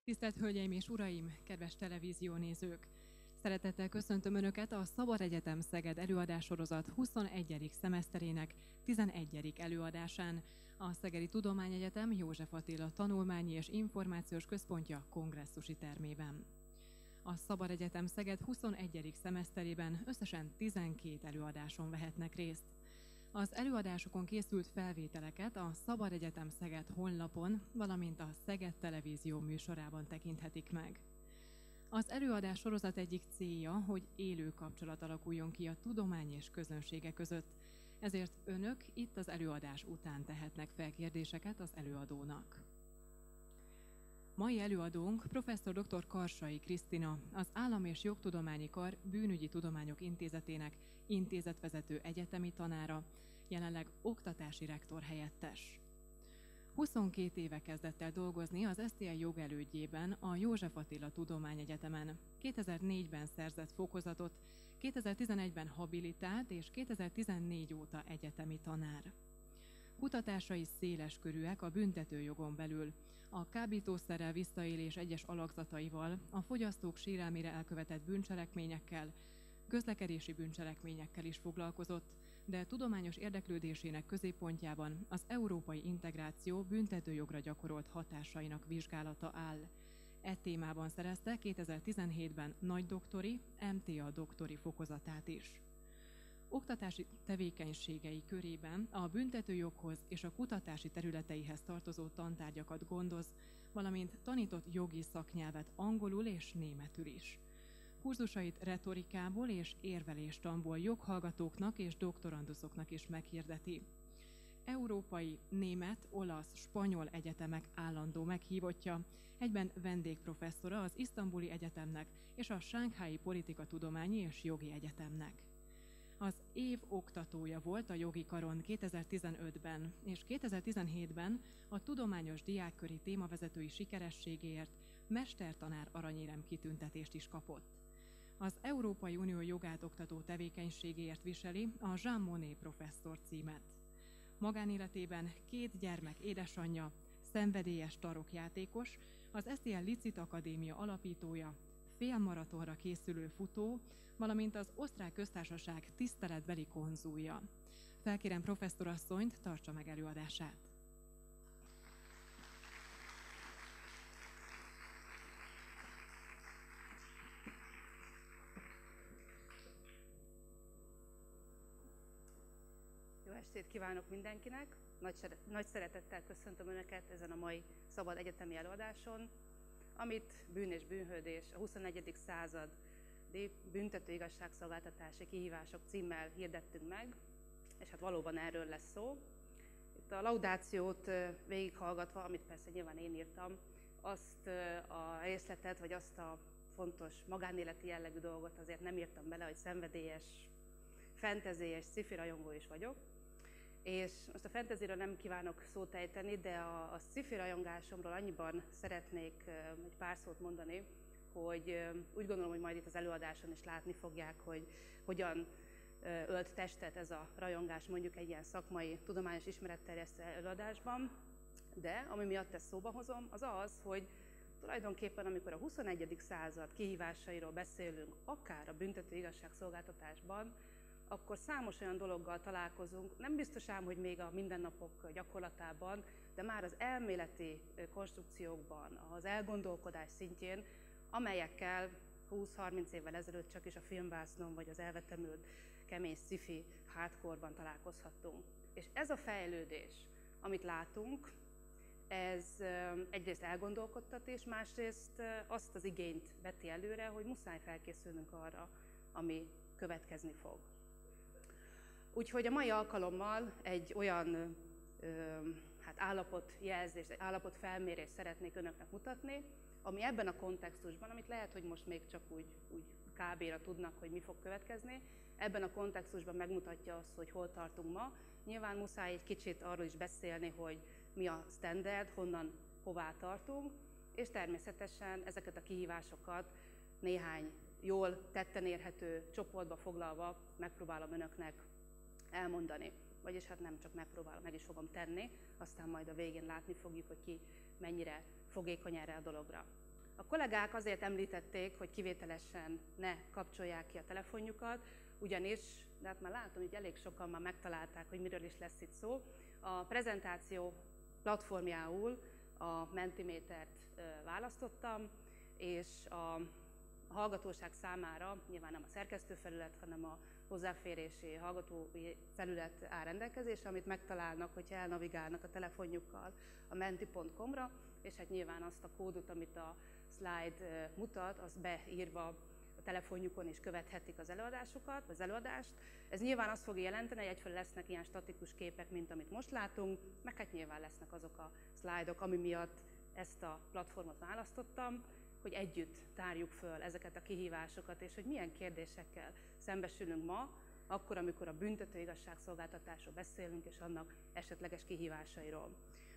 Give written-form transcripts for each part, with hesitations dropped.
Tisztelt Hölgyeim és Uraim, kedves televíziónézők! Szeretettel köszöntöm Önöket a Szabad Egyetem Szeged előadássorozat 21. szemeszterének 11. előadásán, a Szegedi Tudományegyetem József Attila Tanulmányi és Információs Központja kongresszusi termében. A Szabad Egyetem Szeged 21. szemeszterében összesen 12 előadáson vehetnek részt. Az előadásokon készült felvételeket a Szabad Egyetem Szeged honlapon, valamint a Szeged Televízió műsorában tekinthetik meg. Az előadás sorozat egyik célja, hogy élő kapcsolat alakuljon ki a tudomány és közönsége között, ezért Önök itt az előadás után tehetnek fel kérdéseket az előadónak. Mai előadónk professzor dr. Karsai Krisztina, az Állam- és Jogtudományi Kar Bűnügyi Tudományok Intézetének intézetvezető egyetemi tanára, jelenleg oktatási rektor helyettes. 22 éve kezdett el dolgozni az STL jogelődjében a József Attila Tudományegyetemen. 2004-ben szerzett fokozatot, 2011-ben habilitált és 2014 óta egyetemi tanár. Kutatásai széleskörűek a büntetőjogon belül, a kábítószerrel visszaélés egyes alakzataival, a fogyasztók sérelmére elkövetett bűncselekményekkel, közlekedési bűncselekményekkel is foglalkozott, de tudományos érdeklődésének középpontjában az európai integráció büntetőjogra gyakorolt hatásainak vizsgálata áll. E témában szerezte 2017-ben nagydoktori, MTA doktori fokozatát is. Oktatási tevékenységei körében a büntetőjoghoz és a kutatási területeihez tartozó tantárgyakat gondoz, valamint tanított jogi szaknyelvet angolul és németül is. Kurzusait retorikából és érveléstanból joghallgatóknak és doktoranduszoknak is meghirdeti. Európai, német, olasz, spanyol egyetemek állandó meghívottja, egyben vendégprofesszora az Isztambuli Egyetemnek és a Sánghái Politikatudományi és Jogi Egyetemnek. Az év oktatója volt a jogi karon 2015-ben, és 2017-ben a tudományos diákköri témavezetői sikerességéért mestertanár aranyérem kitüntetést is kapott. Az Európai Unió jogát oktató tevékenységéért viseli a Jean Monnet professzor címet. Magánéletében 2 gyermek édesanyja, szenvedélyes tarokjátékos, az STL Licit Akadémia alapítója, félmaratonra készülő futó, valamint az Osztrák Köztársaság tiszteletbeli konzulja. Felkérem professzorasszonyt, tartsa meg előadását. Jó estét kívánok mindenkinek! Nagy szeretettel köszöntöm Önöket ezen a mai szabad egyetemi előadáson, amit bűn és bűnhődés, a 21. századi büntető igazságszolgáltatási kihívások címmel hirdettünk meg, és hát valóban erről lesz szó. Itt a laudációt végighallgatva, amit persze nyilván én írtam, azt a részletet, vagy azt a fontos magánéleti jellegű dolgot azért nem írtam bele, hogy szenvedélyes, fantasy és sci-fi rajongó is vagyok. És most a fantasyről nem kívánok szót ejteni, de a sci-fi rajongásomról annyiban szeretnék egy pár szót mondani, hogy úgy gondolom, hogy majd itt az előadáson is látni fogják, hogy hogyan ölt testet ez a rajongás mondjuk egy ilyen szakmai, tudományos ismeretterjesztő előadásban. De ami miatt ezt szóba hozom, az az, hogy tulajdonképpen amikor a 21. század kihívásairól beszélünk, akár a büntető igazságszolgáltatásban, akkor számos olyan dologgal találkozunk, nem biztos ám, hogy még a mindennapok gyakorlatában, de már az elméleti konstrukciókban, az elgondolkodás szintjén, amelyekkel 20-30 évvel ezelőtt csak is a filmvásznon vagy az elvetemült kemény sci-fi hardcore-ban találkozhattunk. És ez a fejlődés, amit látunk, ez egyrészt elgondolkodtat, és másrészt azt az igényt veti előre, hogy muszáj felkészülnünk arra, ami következni fog. Úgyhogy a mai alkalommal egy olyan állapotjelzést, egy állapotfelmérést szeretnék Önöknek mutatni, ami ebben a kontextusban, amit lehet, hogy most még csak úgy kb-ra tudnak, hogy mi fog következni, ebben a kontextusban megmutatja azt, hogy hol tartunk ma. Nyilván muszáj egy kicsit arról is beszélni, hogy mi a standard, honnan, hová tartunk, és természetesen ezeket a kihívásokat néhány jól tetten érhető csoportba foglalva megpróbálom Önöknek elmondani. Vagyis hát nem csak megpróbálom, meg is fogom tenni, aztán majd a végén látni fogjuk, hogy ki mennyire fogékony erre a dologra. A kollégák azért említették, hogy kivételesen ne kapcsolják ki a telefonjukat, ugyanis, de hát már látom, hogy elég sokan már megtalálták, hogy miről is lesz itt szó. A prezentáció platformjául a Mentimetert választottam, és a hallgatóság számára nyilván nem a szerkesztőfelület, hanem a hozzáférési hallgatói felület áll rendelkezésre, amit megtalálnak, hogyha elnavigálnak a telefonjukkal a menti.com-ra, és hát nyilván azt a kódot, amit a slide mutat, azt beírva a telefonjukon is követhetik az előadásokat, az előadást. Ez nyilván azt fogja jelenteni, hogy egyfelől lesznek ilyen statikus képek, mint amit most látunk, meg hát nyilván lesznek azok a szlájdok, ami miatt ezt a platformot választottam, hogy együtt tárjuk föl ezeket a kihívásokat, és hogy milyen kérdésekkel szembesülünk ma, akkor, amikor a büntető igazságszolgáltatásról beszélünk, és annak esetleges kihívásairól.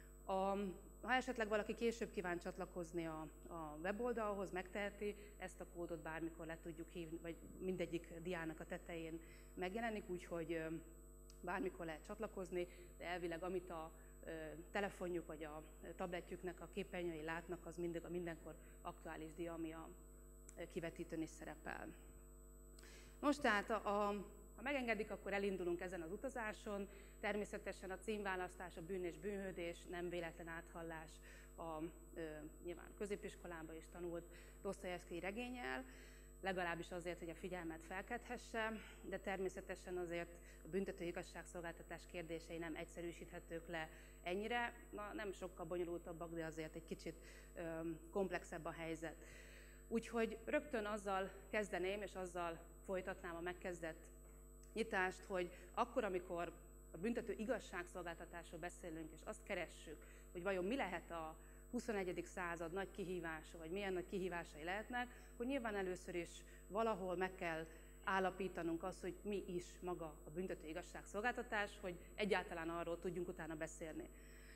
Ha esetleg valaki később kíván csatlakozni a weboldalhoz, megteheti, ezt a kódot bármikor le tudjuk hívni, vagy mindegyik diának a tetején megjelenik, úgyhogy bármikor lehet csatlakozni, de elvileg amit a telefonjuk vagy a tabletjüknek a képernyői látnak, az mindenkor aktuális dia, ami a kivetítőn is szerepel. Most tehát, ha megengedik, akkor elindulunk ezen az utazáson. Természetesen a címválasztás, a bűn és bűnhődés, nem véletlen áthallás nyilván középiskolában is tanult Dosztojevszkij regénnyel, legalábbis azért, hogy a figyelmet felkelthesse, de természetesen azért a büntető igazságszolgáltatás kérdései nem egyszerűsíthetők le ennyire, nem sokkal bonyolultabbak, de azért egy kicsit komplexebb a helyzet. Úgyhogy rögtön azzal kezdeném, és azzal folytatnám a megkezdett nyitást, hogy akkor, amikor a büntető igazságszolgáltatásról beszélünk, és azt keressük, hogy vajon mi lehet a 21. század nagy kihívása, vagy milyen nagy kihívásai lehetnek, hogy nyilván először is valahol meg kell állapítanunk azt, hogy mi is maga a büntető igazságszolgáltatás, hogy egyáltalán arról tudjunk utána beszélni.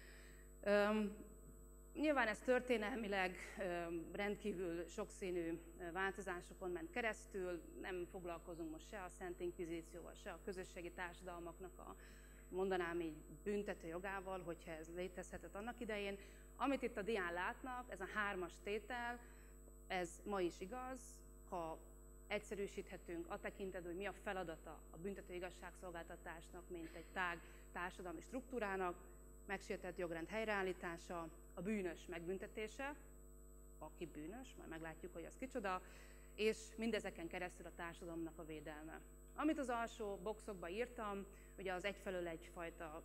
Nyilván ez történelmileg rendkívül sokszínű változásokon ment keresztül, nem foglalkozunk most se a Szent Inkvizícióval, se a közösségi társadalmaknak a, mondanám így, büntető jogával, hogyha ez létezhetett annak idején. Amit itt a dián látnak, ez a 3-as tétel, ez ma is igaz, ha egyszerűsíthetünk a tekintetben, hogy mi a feladata a büntető igazságszolgáltatásnak, mint egy tág társadalmi struktúrának, megsértett jogrend helyreállítása, a bűnös megbüntetése, aki bűnös, majd meglátjuk, hogy az kicsoda, és mindezeken keresztül a társadalomnak a védelme. Amit az alsó boxokba írtam, ugye az egyfelől egyfajta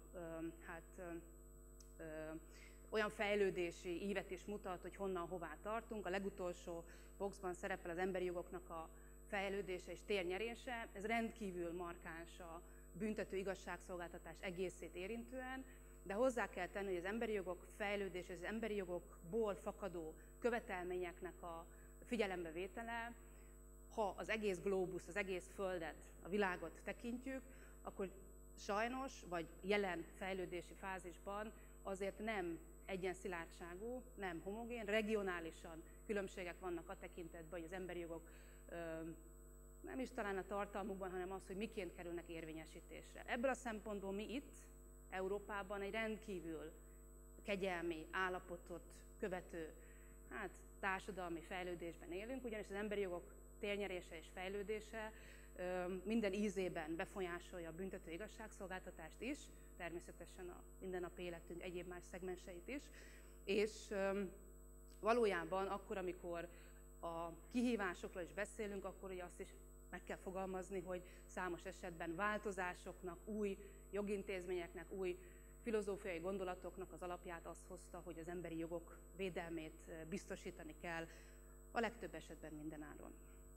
olyan fejlődési ívet is mutat, hogy honnan hová tartunk. A legutolsó boxban szerepel az emberi jogoknak a fejlődése és térnyerése. Ez rendkívül markáns a büntető igazságszolgáltatás egészét érintően, de hozzá kell tenni, hogy az emberi jogok fejlődése, az emberi jogokból fakadó követelményeknek a figyelembevétele, ha az egész glóbusz, az egész Földet, a világot tekintjük, akkor sajnos, vagy jelen fejlődési fázisban azért nem egyenszilártságú, nem homogén, regionálisan különbségek vannak a tekintetben, hogy az emberi jogok nem is talán a tartalmukban, hanem az, hogy miként kerülnek érvényesítésre. Ebből a szempontból mi itt, Európában egy rendkívül kegyelmi állapotot követő társadalmi fejlődésben élünk, ugyanis az emberi jogok térnyerése és fejlődése minden ízében befolyásolja a büntető igazságszolgáltatást is, természetesen a mindennapi életünk egyéb más szegmenseit is, és valójában akkor, amikor a kihívásokról is beszélünk, akkor ugye azt is meg kell fogalmazni, hogy számos esetben változásoknak, új jogintézményeknek, új filozófiai gondolatoknak az alapját azt hozta, hogy az emberi jogok védelmét biztosítani kell, a legtöbb esetben mindenáron.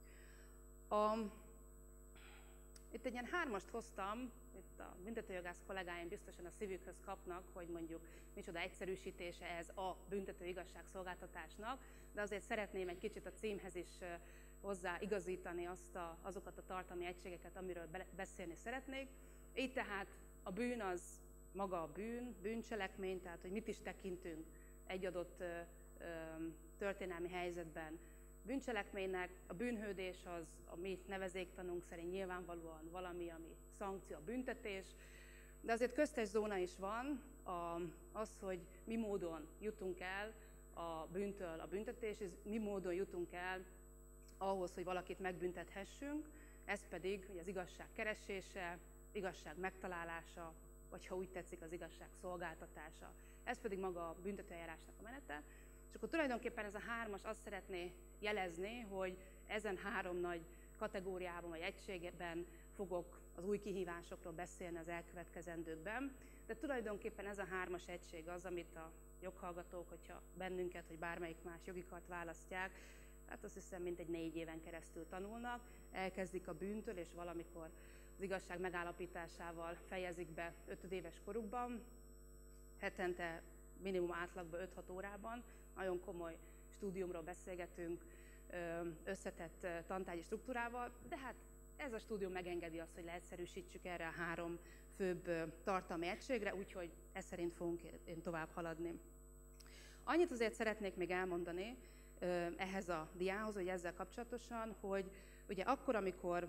Itt egy ilyen 3-ast hoztam, itt a büntetőjogász kollégáim biztosan a szívükhöz kapnak, hogy mondjuk micsoda egyszerűsítése ez a büntető igazságszolgáltatásnak, de azért szeretném egy kicsit a címhez is hozzáigazítani azokat a tartalmi egységeket, amiről beszélni szeretnék. Így tehát a bűn az maga a bűncselekmény, tehát hogy mit is tekintünk egy adott történelmi helyzetben bűncselekménynek. A bűnhődés az a mi nevezéktanunk szerint nyilvánvalóan valami, ami szankció, a büntetés, de azért köztes zóna is van, az, hogy mi módon jutunk el a bűntől a büntetésig, mi módon jutunk el ahhoz, hogy valakit megbüntethessünk, ez pedig ugye az igazság keresése, igazság megtalálása, vagy ha úgy tetszik, az igazság szolgáltatása. Ez pedig maga a büntetőeljárásnak a menete. És akkor tulajdonképpen ez a hármas azt szeretné jelezni, hogy ezen három nagy kategóriában vagy egységben fogok az új kihívásokról beszélni az elkövetkezendőkben. De tulajdonképpen ez a hármas egység az, amit a joghallgatók, hogyha bennünket, vagy bármelyik más jogikart választják, hát azt hiszem mintegy 4 éven keresztül tanulnak, elkezdik a bűntől, és valamikor az igazság megállapításával fejezik be 5 éves korukban, hetente minimum átlagban 5-6 órában, nagyon komoly stúdiumról beszélgetünk, összetett tantárgyi struktúrával, de hát ez a stúdium megengedi azt, hogy leegyszerűsítsük erre a 3 főbb tartalmi egységre, úgyhogy ez szerint fogunk én tovább haladni. Annyit azért szeretnék még elmondani ehhez a diához, hogy ezzel kapcsolatosan, hogy ugye akkor, amikor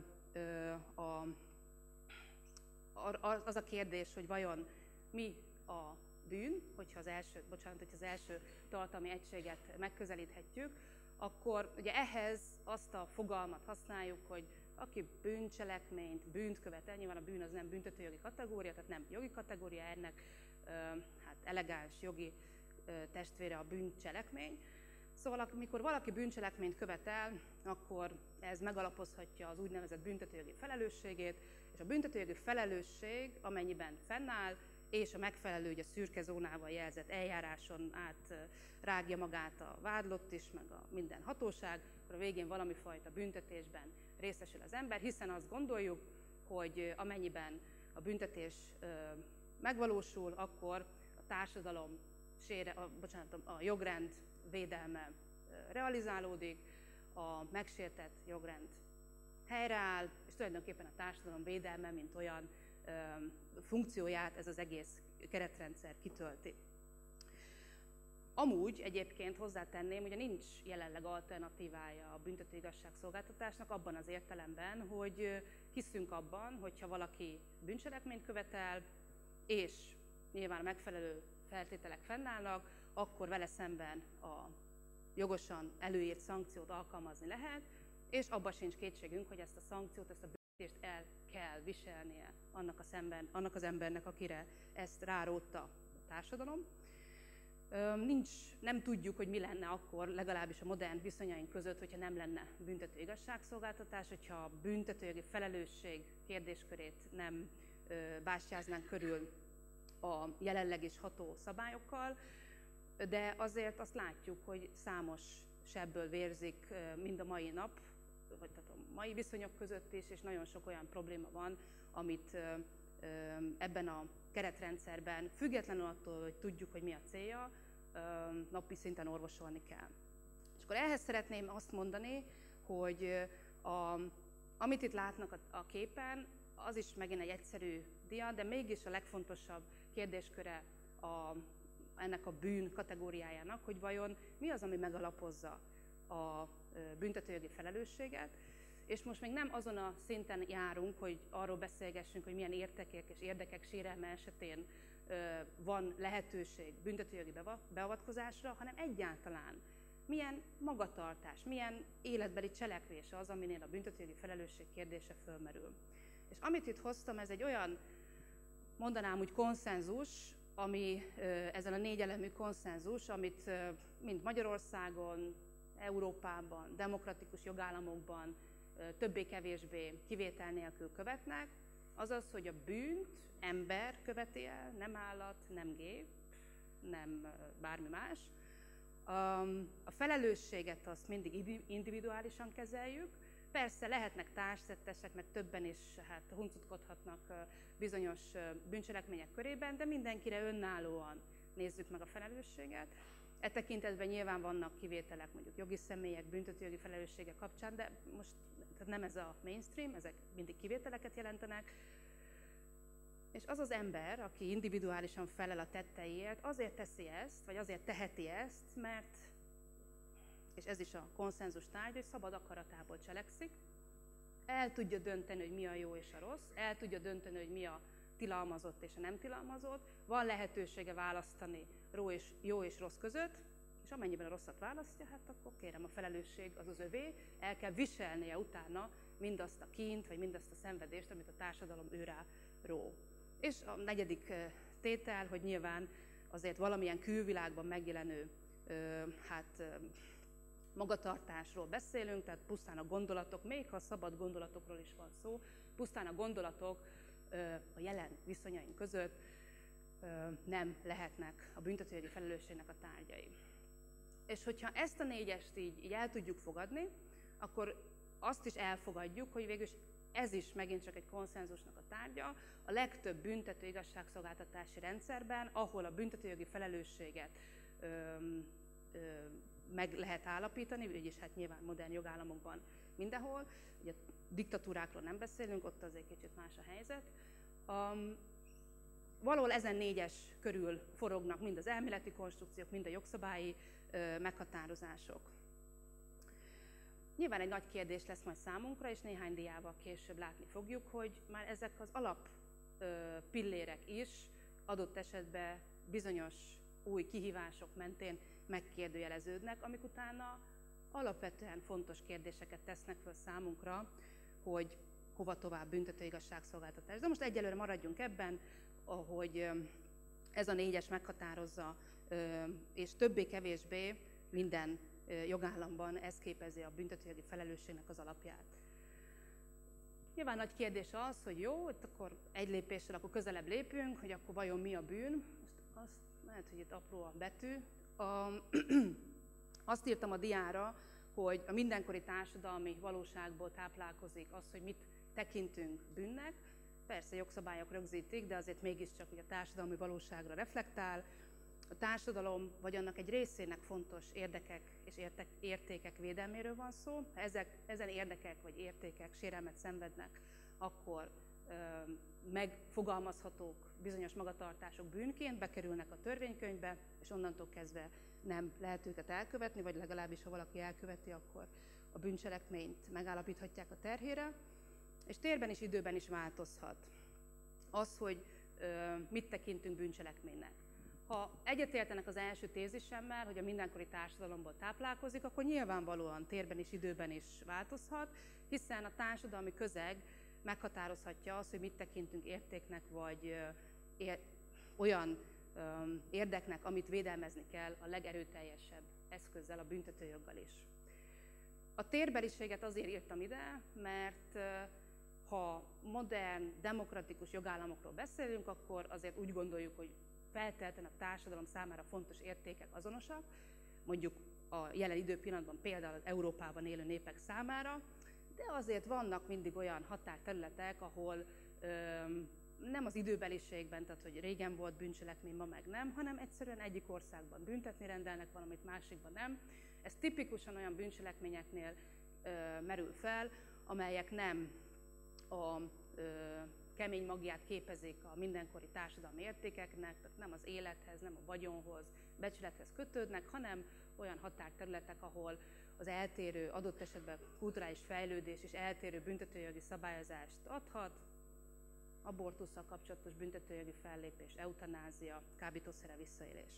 az a kérdés, hogy vajon mi a bűn, hogyha az első tartalmi egységet megközelíthetjük, akkor ugye ehhez azt a fogalmat használjuk, hogy aki bűncselekményt, bűnt követel, nyilván a bűn az nem büntetőjogi kategória, tehát nem jogi kategória, ennek hát elegáns jogi testvére a bűncselekmény. Szóval amikor valaki bűncselekményt követel, akkor ez megalapozhatja az úgynevezett büntetőjogi felelősségét, és a büntetőjogi felelősség, amennyiben fennáll, és a megfelelő ugye, szürke zónával jelzett eljáráson át rágja magát a vádlott is, meg a minden hatóság, akkor a végén valami fajta büntetésben részesül az ember, hiszen azt gondoljuk, hogy amennyiben a büntetés megvalósul, akkor a társadalom a jogrend védelme realizálódik, a megsértett jogrend helyreáll, és tulajdonképpen a társadalom védelme, mint olyan funkcióját ez az egész keretrendszer kitölti. Amúgy egyébként hozzátenném, ugye nincs jelenleg alternatívája a büntető igazságszolgáltatásnak abban az értelemben, hogy hiszünk abban, hogyha valaki bűncselekményt követel, és nyilván megfelelő feltételek fennállnak, akkor vele szemben a jogosan előírt szankciót alkalmazni lehet, és abban sincs kétségünk, hogy ezt a szankciót, ezt a büntetést el kell viselnie annak az embernek, akire ezt rárótta a társadalom. Nem tudjuk, hogy mi lenne akkor, legalábbis a modern viszonyaink között, hogyha nem lenne büntető igazságszolgáltatás, hogyha a büntetőjogi felelősség kérdéskörét nem bástyáznánk körül a jelenleg is ható szabályokkal, de azért azt látjuk, hogy számos sebből vérzik mind a mai nap, vagy tehát a mai viszonyok között is, és nagyon sok olyan probléma van, amit ebben a keretrendszerben, függetlenül attól, hogy tudjuk, hogy mi a célja, napi szinten orvosolni kell. És akkor ehhez szeretném azt mondani, hogy amit itt látnak a képen, az is megint egy egyszerű dia, de mégis a legfontosabb kérdésköre ennek a bűn kategóriájának, hogy vajon mi az, ami megalapozza a büntetőjogi felelősséget, és most még nem azon a szinten járunk, hogy arról beszélgessünk, hogy milyen értékek és érdekek sérelme esetén van lehetőség büntetőjogi beavatkozásra, hanem egyáltalán milyen magatartás, milyen életbeli cselekvés az, aminél a büntetőjogi felelősség kérdése fölmerül. És amit itt hoztam, ez egy olyan, mondanám úgy konszenzus, ami ezen a 4 elemű konszenzus, amit mind Magyarországon, Európában, demokratikus jogállamokban többé-kevésbé kivétel nélkül követnek, azaz, hogy a bűnt ember követi el, nem állat, nem gép, nem bármi más. A felelősséget azt mindig individuálisan kezeljük. Persze lehetnek társtettesek, meg többen is hát huncutkodhatnak bizonyos bűncselekmények körében, de mindenkire önállóan nézzük meg a felelősséget. E tekintetben nyilván vannak kivételek, mondjuk jogi személyek, büntetőjogi felelőssége kapcsán, de most tehát nem ez a mainstream, ezek mindig kivételeket jelentenek. És az az ember, aki individuálisan felel a tetteiért, azért teszi ezt, vagy azért teheti ezt, mert, és ez is a konszenzus tárgy, hogy szabad akaratából cselekszik, el tudja dönteni, hogy mi a jó és a rossz, el tudja dönteni, hogy mi a tilalmazott és a nem tilalmazott, van lehetősége választani jó és rossz között, és amennyiben a rosszat választja, hát akkor kérem, a felelősség az az övé, el kell viselnie utána mindazt a kínt, vagy mindazt a szenvedést, amit a társadalom őrá ró. És a negyedik tétel, hogy nyilván azért valamilyen külvilágban megjelenő magatartásról beszélünk, tehát pusztán a gondolatok, még ha szabad gondolatokról is van szó, pusztán a gondolatok a jelen viszonyaink között nem lehetnek a büntetőjogi felelősségnek a tárgyai. És hogyha ezt a négyest így el tudjuk fogadni, akkor azt is elfogadjuk, hogy végülis ez is megint csak egy konszenzusnak a tárgya. A legtöbb büntető igazságszolgáltatási rendszerben, ahol a büntetőjogi felelősséget meg lehet állapítani, vagyis hát nyilván modern jogállamokban mindenhol, ugye diktatúrákról nem beszélünk, ott azért kicsit más a helyzet. Valahol ezen négyes körül forognak mind az elméleti konstrukciók, mind a jogszabályi meghatározások. Nyilván egy nagy kérdés lesz majd számunkra, és néhány diával később látni fogjuk, hogy már ezek az alap pillérek is adott esetben bizonyos új kihívások mentén megkérdőjeleződnek, amik utána alapvetően fontos kérdéseket tesznek föl számunkra, hogy hova tovább büntető igazságszolgáltatás. De most egyelőre maradjunk ebben, ahogy ez a négyes meghatározza, és többé-kevésbé minden jogállamban ez képezi a büntetőjogi felelősségnek az alapját. Nyilván nagy kérdés az, hogy jó, itt akkor egy lépéssel akkor közelebb lépünk, hogy akkor vajon mi a bűn. Most azt lehet, hogy itt apró a betű. Azt írtam a diára, hogy a mindenkori társadalmi valóságból táplálkozik az, hogy mit tekintünk bűnnek. Persze jogszabályok rögzítik, de azért mégiscsak ugye a társadalmi valóságra reflektál. A társadalom vagy annak egy részének fontos érdekek és értékek védelméről van szó. Ha ezen érdekek vagy értékek sérelmet szenvednek, akkor megfogalmazhatók bizonyos magatartások bűnként, bekerülnek a törvénykönyvbe, és onnantól kezdve nem lehet őket elkövetni, vagy legalábbis, ha valaki elköveti, akkor a bűncselekményt megállapíthatják a terhére, és térben és időben is változhat az, hogy mit tekintünk bűncselekménynek. Ha egyetértenek az első tézisemmel, hogy a mindenkori társadalomból táplálkozik, akkor nyilvánvalóan térben és időben is változhat, hiszen a társadalmi közeg meghatározhatja azt, hogy mit tekintünk értéknek, vagy olyan érdeknek, amit védelmezni kell a legerőteljesebb eszközzel, a büntetőjoggal is. A térbeliséget azért írtam ide, mert ha modern, demokratikus jogállamokról beszélünk, akkor azért úgy gondoljuk, hogy feltétlenül a társadalom számára fontos értékek azonosak, mondjuk a jelen időpillanatban például az Európában élő népek számára, de azért vannak mindig olyan határterületek, ahol nem az időbeliségben, tehát hogy régen volt bűncselekmény, ma meg nem, hanem egyszerűen egyik országban büntetni rendelnek valamit, másikban nem. Ez tipikusan olyan bűncselekményeknél merül fel, amelyek nem a kemény magját képezik a mindenkori társadalmi értékeknek, tehát nem az élethez, nem a vagyonhoz, becsülethez kötődnek, hanem olyan határterületek, ahol az eltérő, adott esetben kulturális fejlődés és eltérő büntetőjogi szabályozást adhat, abortusszal kapcsolatos büntetőjogi fellépés, eutanázia, kábítószerrel visszaélés.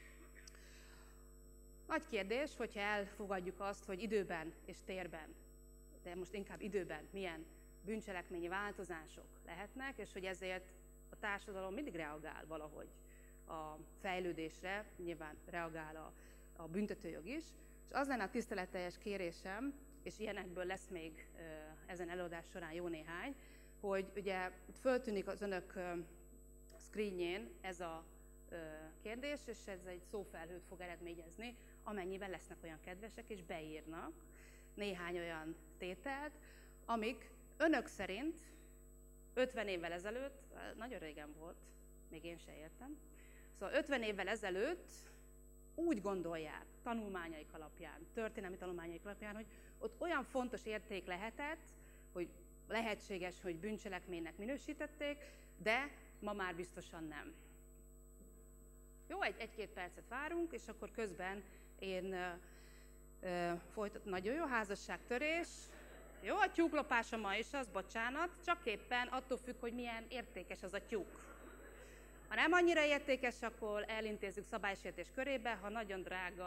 Nagy kérdés, hogyha elfogadjuk azt, hogy időben és térben, de most inkább időben milyen bűncselekményi változások lehetnek, és hogy ezért a társadalom mindig reagál valahogy a fejlődésre, nyilván reagál a büntetőjog is, és az lenne a tiszteletteljes kérésem, és ilyenekből lesz még ezen előadás során jó néhány, hogy ugye föltűnik az önök screenjén ez a kérdés, és ez egy szófelhőt fog eredményezni, amennyiben lesznek olyan kedvesek, és beírnak néhány olyan tételt, amik önök szerint 50 évvel ezelőtt, nagyon régen volt, még én se értem, szóval 50 évvel ezelőtt úgy gondolják tanulmányaik alapján, történelmi tanulmányaik alapján, hogy ott olyan fontos érték lehetett, hogy lehetséges, hogy bűncselekménynek minősítették, de ma már biztosan nem. Jó, egy-két percet várunk, és akkor közben én folytatom. Nagyon jó, házasságtörés. Jó, a tyúklopása ma is az, bocsánat, csak éppen attól függ, hogy milyen értékes az a tyúk. Ha nem annyira értékes, akkor elintézzük szabálysértés körébe, ha nagyon drága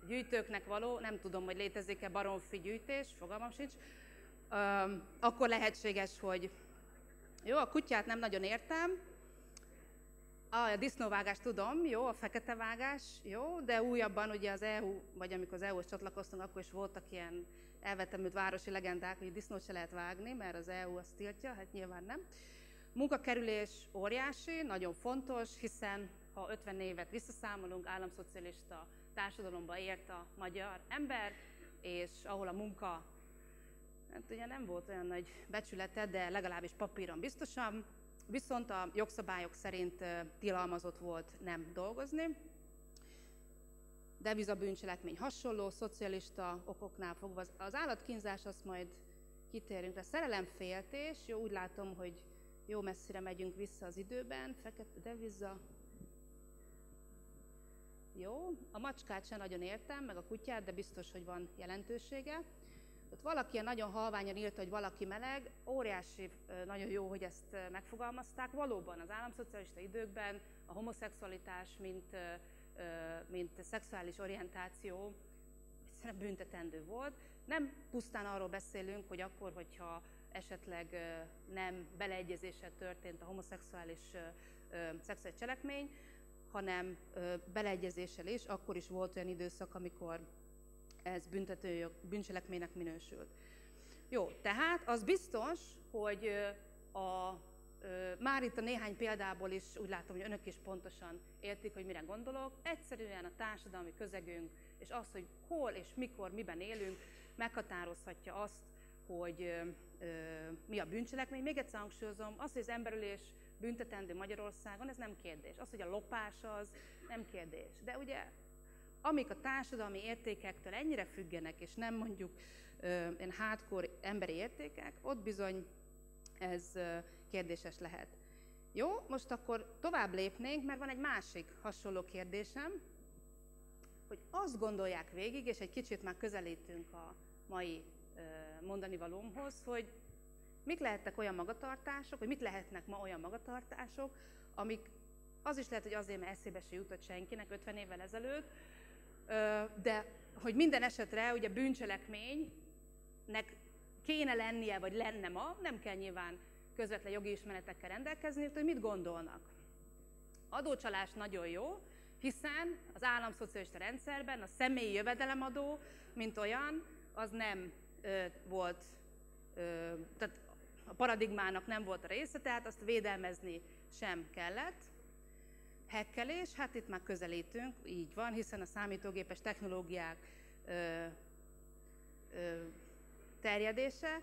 gyűjtőknek való, nem tudom, hogy létezik-e baromfi gyűjtés, fogalmam sincs, akkor lehetséges, hogy jó, a kutyát nem nagyon értem, a disznóvágást tudom, jó, a fekete vágás, jó, de újabban ugye az EU, vagy amikor az EU-hoz csatlakoztunk, akkor is voltak ilyen elvetemült városi legendák, hogy disznót se lehet vágni, mert az EU azt tiltja, hát nyilván nem. Munkakerülés óriási, nagyon fontos, hiszen ha 50 évet visszaszámolunk, államszocialista társadalomba ért a magyar ember, és ahol a munka, hát ugye nem volt olyan nagy becsülete, de legalábbis papíron biztosan, viszont a jogszabályok szerint tilalmazott volt nem dolgozni. Devizabűncselekmény hasonló, szocialista okoknál fogva. Az állatkínzás, azt majd kitérünk rá. Szerelemféltés, jó, úgy látom, hogy jó messzire megyünk vissza az időben. Fekete deviza. Jó, a macskát sem nagyon értem, meg a kutyát, de biztos, hogy van jelentősége. Ott valaki nagyon halványan írta, hogy valaki meleg, óriási, nagyon jó, hogy ezt megfogalmazták. Valóban az államszocialista időkben a homoszexualitás, mint szexuális orientáció egyszerűen büntetendő volt. Nem pusztán arról beszélünk, hogy akkor, hogyha esetleg nem beleegyezéssel történt a homoszexuális szexuális cselekmény, hanem beleegyezéssel is, akkor is volt olyan időszak, amikor ez bűncselekménynek minősült. Jó, tehát az biztos, hogy már itt a néhány példából is úgy látom, hogy önök is pontosan értik, hogy mire gondolok. Egyszerűen a társadalmi közegünk, és az, hogy hol és mikor, miben élünk, meghatározhatja azt, hogy mi a bűncselekmény. Még egyszer hangsúlyozom, az, hogy az emberölés büntetendő Magyarországon, ez nem kérdés. Az, hogy a lopás az, nem kérdés. De ugye, amik a társadalmi értékektől ennyire függenek, és nem mondjuk ilyen hardcore emberi értékek, ott bizony ez kérdéses lehet. Jó, most akkor tovább lépnénk, mert van egy másik hasonló kérdésem, hogy azt gondolják végig, és egy kicsit már közelítünk a mai mondani valómhoz, hogy mik lehetnek olyan magatartások, vagy mit lehetnek ma olyan magatartások, amik az is lehet, hogy azért, mert eszébe se jutott senkinek 50 évvel ezelőtt, de hogy minden esetre ugye bűncselekménynek kéne lennie, vagy lenne ma, nem kell nyilván közvetlen jogi ismeretekkel rendelkezni, hogy mit gondolnak. Adócsalás nagyon jó, hiszen az államszocialista rendszerben a személyi jövedelemadó, mint olyan, az nem volt, tehát a paradigmának nem volt a része, tehát azt védelmezni sem kellett. Hekkelés, hát itt már közelítünk, így van, hiszen a számítógépes technológiák terjedése.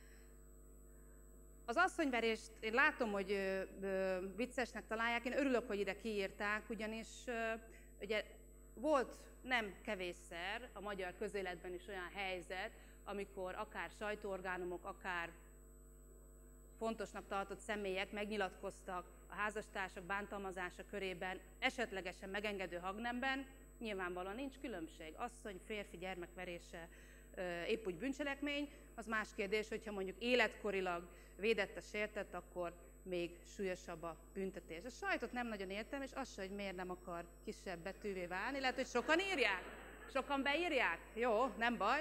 Az asszonyverést én látom, hogy viccesnek találják, én örülök, hogy ide kiírták, ugyanis ugye volt nem kevésszer a magyar közéletben is olyan helyzet, amikor akár sajtóorgánumok, akár fontosnak tartott személyek megnyilatkoztak a házastársak bántalmazása körében, esetlegesen megengedő hangnemben, nyilvánvalóan nincs különbség. Asszony, férfi, gyermekverése épp úgy bűncselekmény, az más kérdés, hogyha mondjuk életkorilag védett a sértett, akkor még súlyosabb a büntetés. A sajtot nem nagyon értem, és az se, hogy miért nem akar kisebb betűvé válni. Lehet, hogy sokan írják? Sokan beírják? Jó, nem baj.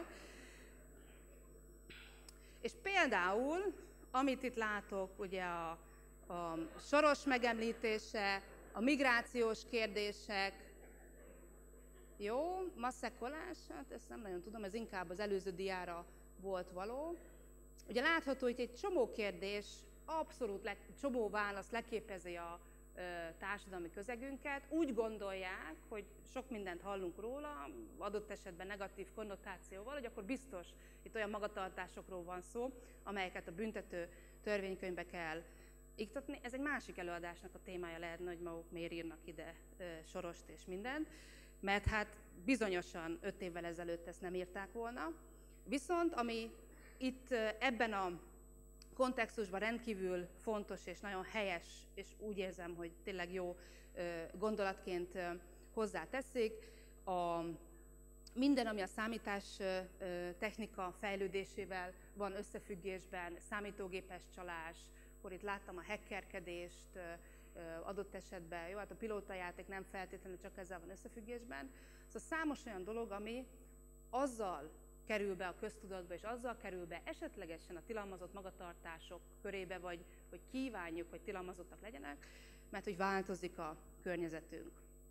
És például, amit itt látok, ugye a Soros megemlítése, a migrációs kérdések, jó, masszekolás, hát ezt nem nagyon tudom, ez inkább az előző diára volt való. Ugye látható, hogy egy csomó kérdés, abszolút csomó válasz leképezi a társadalmi közegünket. Úgy gondolják, hogy sok mindent hallunk róla, adott esetben negatív konnotációval, hogy akkor biztos itt olyan magatartásokról van szó, amelyeket a büntető törvénykönyvbe kell iktatni. Ez egy másik előadásnak a témája lehetne, hogy maguk miért írnak ide Sorost és mindent, mert hát bizonyosan 5 évvel ezelőtt ezt nem írták volna. Viszont ami itt ebben a kontextusban rendkívül fontos és nagyon helyes, és úgy érzem, hogy tényleg jó gondolatként hozzáteszik, minden, ami a számítás technika fejlődésével van összefüggésben, számítógépes csalás, akkor itt láttam a hackerkedést, adott esetben, jó, hát a pilótajáték nem feltétlenül csak ezzel van összefüggésben. Szóval számos olyan dolog, ami azzal kerül be a köztudatba, és azzal kerül be esetlegesen a tilalmazott magatartások körébe, vagy hogy kívánjuk, hogy tilalmazottak legyenek, mert hogy változik a környezetünk.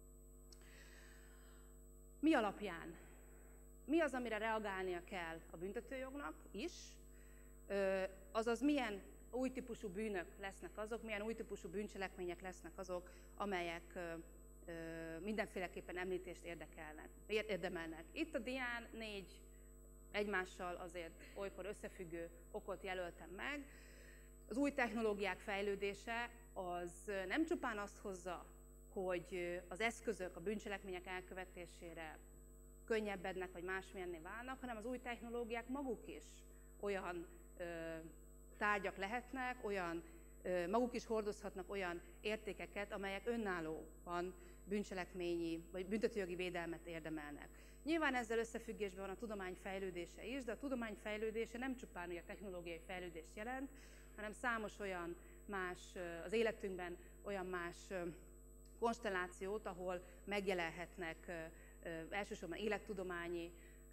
Mi alapján? Mi az, amire reagálnia kell a büntetőjognak is? Azaz milyen új típusú bűnök lesznek azok, milyen új típusú bűncselekmények lesznek azok, amelyek mindenféleképpen említést érdemelnek. Itt a dián 4 egymással azért olykor összefüggő okot jelöltem meg. Az új technológiák fejlődése az nem csupán azt hozza, hogy az eszközök a bűncselekmények elkövetésére könnyebbednek, vagy másmilyenné válnak, hanem az új technológiák maguk is olyan tárgyak lehetnek, maguk is hordozhatnak olyan értékeket, amelyek önállóan bűncselekményi vagy büntetőjogi védelmet érdemelnek. Nyilván ezzel összefüggésben van a tudomány fejlődése is, de a tudomány fejlődése nem csupán a technológiai fejlődést jelent, hanem számos olyan más, az életünkben olyan más konstellációt, ahol megjelenhetnek elsősorban élettudományi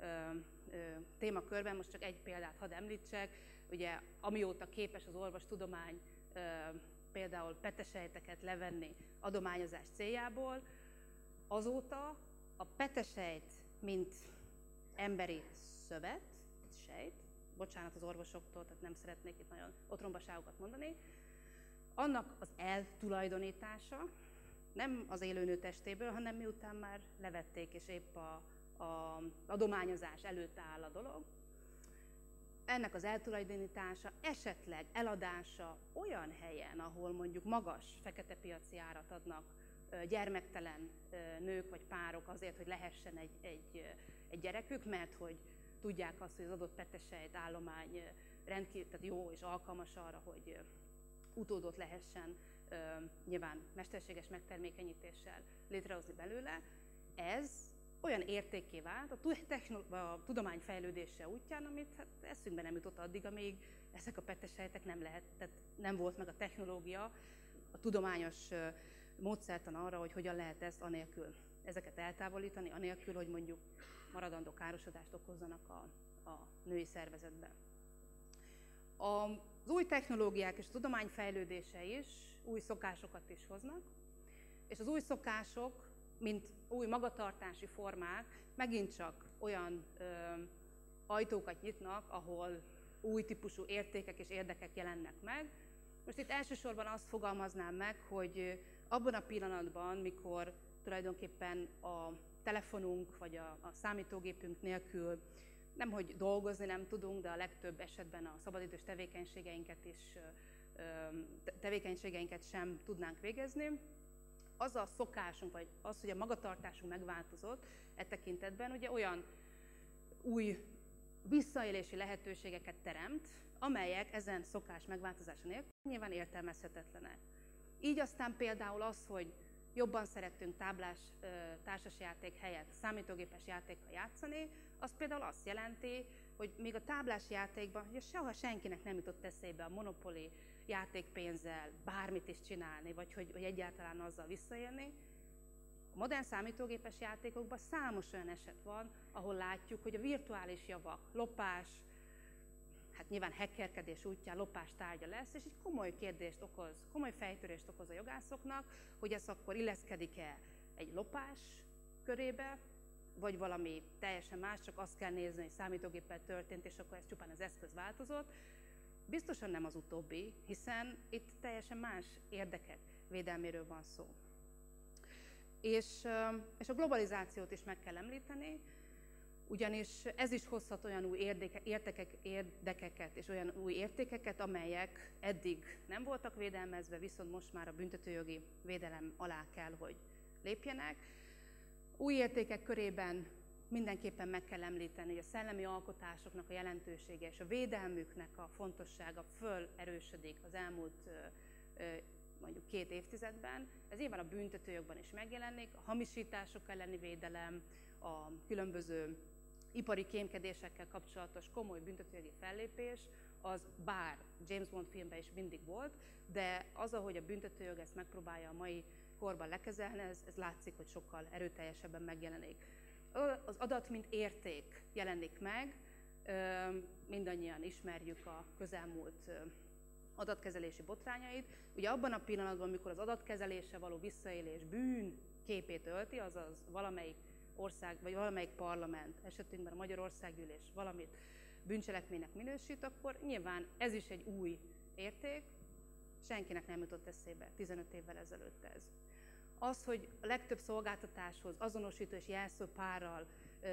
témakörben. Most csak egy példát hadd említsek. Ugye amióta képes az orvostudomány például petesejteket levenni adományozás céljából, azóta a petesejt, mint emberi szövet, sejt, bocsánat az orvosoktól, tehát nem szeretnék itt nagyon otrombaságokat mondani, annak az eltulajdonítása nem az élőnő testéből, hanem miután már levették, és épp az adományozás előtt áll a dolog, ennek az eltulajdonítása, esetleg eladása olyan helyen, ahol mondjuk magas fekete piaci árat adnak gyermektelen nők vagy párok azért, hogy lehessen egy gyerekük, mert hogy tudják azt, hogy az adott petesejt állomány rendkívül tehát jó és alkalmas arra, hogy utódot lehessen nyilván mesterséges megtermékenyítéssel létrehozni belőle. Ez olyan értékké vált a tudomány fejlődése útján, amit hát eszünkbe nem jutott addig, amíg ezek a petesejtek nem volt meg a technológia, a tudományos módszertan arra, hogy hogyan lehet ezt anélkül ezeket eltávolítani, anélkül, hogy mondjuk maradandó károsodást okozzanak a női szervezetben. Az új technológiák és a tudomány fejlődése is új szokásokat is hoznak, és az új szokások, mint új magatartási formák, megint csak olyan ajtókat nyitnak, ahol új típusú értékek és érdekek jelennek meg. Most itt elsősorban azt fogalmaznám meg, hogy abban a pillanatban, mikor tulajdonképpen a telefonunk vagy a számítógépünk nélkül nemhogy dolgozni nem tudunk, de a legtöbb esetben a szabadidős tevékenységeinket sem tudnánk végezni, az a szokásunk, vagy az, hogy a magatartásunk megváltozott e tekintetben, ugye olyan új visszaélési lehetőségeket teremt, amelyek ezen szokás megváltozása nélkül nyilván értelmezhetetlenek. Így aztán például az, hogy jobban szeretünk társasjáték helyett számítógépes játékkal játszani, az például azt jelenti, hogy még a táblás játékban ugye soha senkinek nem jutott eszébe a Monopoly játékpénzzel bármit is csinálni, vagy hogy egyáltalán azzal visszaélni. A modern számítógépes játékokban számos olyan eset van, ahol látjuk, hogy a virtuális javak, lopás, hát nyilván hackerkedés útján lopás tárgya lesz, és egy komoly kérdést okoz, komoly fejtörést okoz a jogászoknak, hogy ez akkor illeszkedik-e egy lopás körébe, vagy valami teljesen más, csak azt kell nézni, hogy számítógéppel történt, és akkor ez csupán az eszköz változott. Biztosan nem az utóbbi, hiszen itt teljesen más érdekek védelméről van szó. És a globalizációt is meg kell említeni, ugyanis ez is hozhat olyan új érdekeket és olyan új értékeket, amelyek eddig nem voltak védelmezve, viszont most már a büntetőjogi védelem alá kell, hogy lépjenek. Új értékek körében mindenképpen meg kell említeni, hogy a szellemi alkotásoknak a jelentősége és a védelmüknek a fontossága fölerősödik az elmúlt mondjuk 2 évtizedben. Ez nyilván a büntetőjogban is megjelenik, a hamisítások elleni védelem, a különböző ipari kémkedésekkel kapcsolatos komoly büntetőjogi fellépés, az bár James Bond filmben is mindig volt, de az, ahogy a büntetőjog ezt megpróbálja a mai korban lekezelni, ez látszik, hogy sokkal erőteljesebben megjelenik. Az adat, mint érték jelenik meg, mindannyian ismerjük a közelmúlt adatkezelési botrányait. Ugye abban a pillanatban, amikor az adatkezelése való visszaélés bűn képét ölti, azaz valamelyik ország, vagy valamelyik parlament, esetünkben a Magyarországgyűlés valamit bűncselekménynek minősít, akkor nyilván ez is egy új érték, senkinek nem jutott eszébe 15 évvel ezelőtt ez. Az, hogy a legtöbb szolgáltatáshoz azonosító és jelszópárral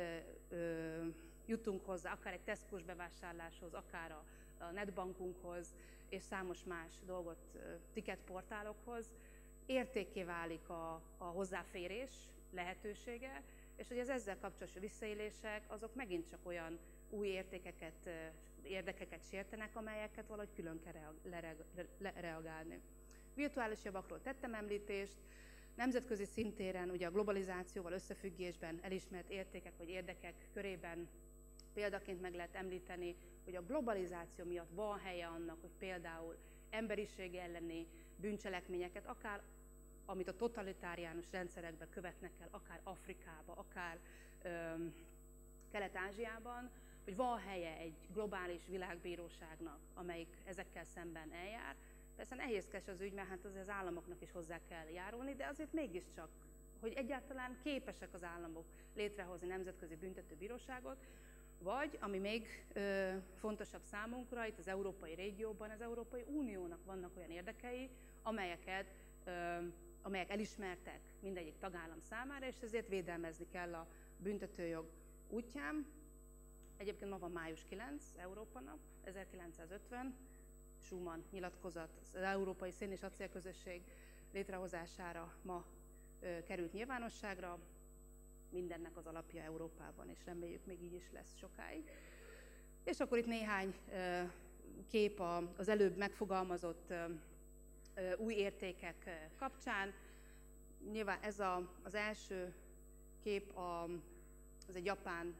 jutunk hozzá, akár egy Tesco-s bevásárláshoz, akár a netbankunkhoz, és számos más dolgot, tiketportálokhoz, értékké válik a hozzáférés lehetősége, és hogy az ezzel kapcsolatos visszaélések, azok megint csak olyan új értékeket, érdekeket sértenek, amelyeket valahogy külön kell reagálni. Virtuális javakról tettem említést, nemzetközi szintéren, ugye a globalizációval összefüggésben elismert értékek vagy érdekek körében példaként meg lehet említeni, hogy a globalizáció miatt van helye annak, hogy például emberiség elleni bűncselekményeket, akár amit a totalitáriánus rendszerekben követnek el, akár Afrikában, akár Kelet-Ázsiában, hogy van helye egy globális világbíróságnak, amelyik ezekkel szemben eljár. Persze nehézkes az ügy, mert hát az államoknak is hozzá kell járulni, de azért mégiscsak, hogy egyáltalán képesek az államok létrehozni nemzetközi büntetőbíróságot, vagy, ami még fontosabb számunkra, itt az európai régióban, az Európai Uniónak vannak olyan érdekei, amelyek elismertek mindegyik tagállam számára, és ezért védelmezni kell a büntetőjog útján. Egyébként ma van május 9, Európa nap, 1950, Schuman nyilatkozat, az Európai Szén- és Acélközösség létrehozására ma került nyilvánosságra. Mindennek az alapja Európában, és reméljük még így is lesz sokáig. És akkor itt néhány kép az előbb megfogalmazott új értékek kapcsán. Nyilván ez az első kép, az egy japán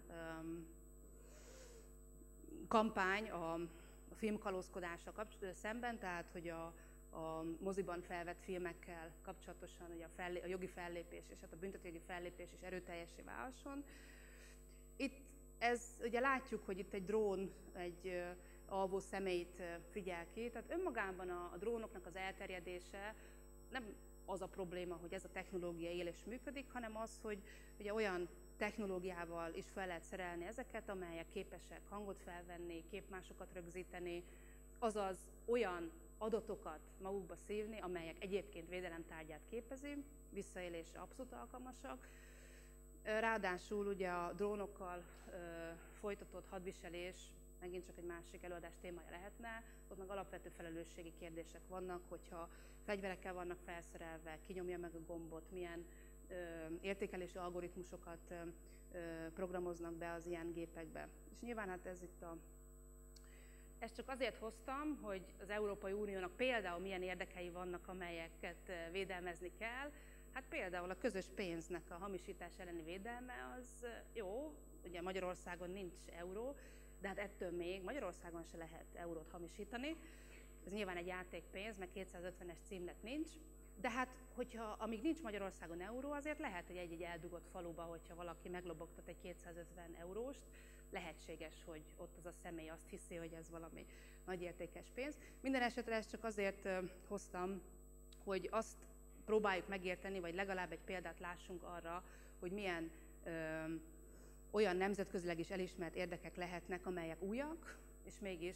kampány a filmkalózkodással szemben, tehát hogy a moziban felvett filmekkel kapcsolatosan ugye a jogi fellépés és hát a büntetőjogi fellépés is erőteljessé válhasson. Itt ugye látjuk, hogy itt egy drón egy alvó személyt figyel ki, tehát önmagában a drónoknak az elterjedése nem az a probléma, hogy ez a technológia él és működik, hanem az, hogy ugye olyan technológiával is fel lehet szerelni ezeket, amelyek képesek hangot felvenni, képmásokat rögzíteni, azaz olyan adatokat magukba szívni, amelyek egyébként védelemtárgyát képezi, visszaélésre abszolút alkalmasak. Ráadásul ugye a drónokkal folytatott hadviselés megint csak egy másik előadás témája lehetne, ott meg alapvető felelősségi kérdések vannak, hogyha fegyverekkel vannak felszerelve, ki nyomja meg a gombot, milyen értékelési algoritmusokat programoznak be az ilyen gépekbe. És nyilván hát ezt csak azért hoztam, hogy az Európai Uniónak például milyen érdekei vannak, amelyeket védelmezni kell. Hát például a közös pénznek a hamisítás elleni védelme az jó, ugye Magyarországon nincs euró, de hát ettől még Magyarországon se lehet eurót hamisítani. Ez nyilván egy játékpénz, meg 250-es címlet nincs. De hát, amíg nincs Magyarországon euró, azért lehet, hogy egy eldugott faluba, hogyha valaki meglobogtat egy 250 euróst, lehetséges, hogy ott az a személy azt hiszi, hogy ez valami nagyértékes pénz. Minden esetre ezt csak azért hoztam, hogy azt próbáljuk megérteni, vagy legalább egy példát lássunk arra, hogy milyen olyan nemzetközileg is elismert érdekek lehetnek, amelyek újak, és mégis,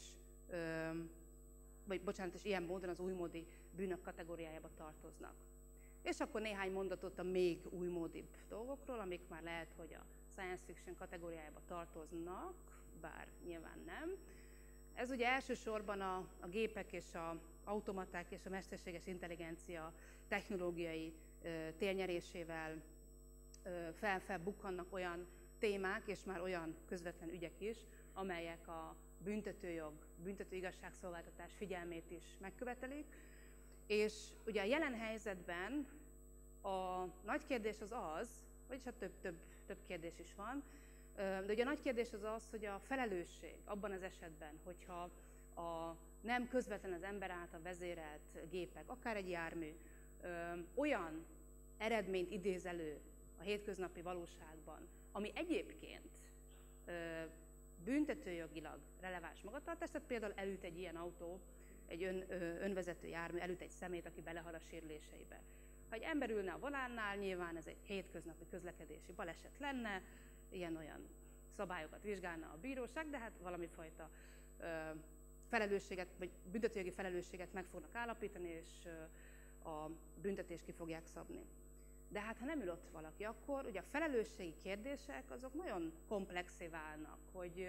és ilyen módon az újmódi bűnök kategóriájába tartoznak. És akkor néhány mondatot a még újmódibb dolgokról, amik már lehet, hogy a science fiction kategóriájába tartoznak, bár nyilván nem. Ez ugye elsősorban a gépek és az automaták és a mesterséges intelligencia technológiai térnyerésével felbukkannak olyan témák, és már olyan közvetlen ügyek is, amelyek a büntetőjog, büntető igazságszolgáltatás figyelmét is megkövetelik. És ugye a jelen helyzetben a nagy kérdés az, vagyis hát több kérdés is van, De ugye a nagy kérdés az az, hogy a felelősség abban az esetben, hogyha a nem közvetlen az ember által vezérelt gépek, akár egy jármű, olyan eredményt idéz elő a hétköznapi valóságban, ami egyébként büntetőjogilag releváns magatartás, tehát például elüt egy ilyen autó, egy önvezető jármű, elüt egy szemét, aki belehal a sérüléseibe. Ha egy ember ülne a volánnál, nyilván ez egy hétköznapi közlekedési baleset lenne, ilyen-olyan szabályokat vizsgálna a bíróság, de hát valami fajta felelősséget, vagy büntetőjogi felelősséget meg fognak állapítani, és a büntetést ki fogják szabni. De hát ha nem ül ott valaki, akkor ugye a felelősségi kérdések azok nagyon komplexé válnak, hogy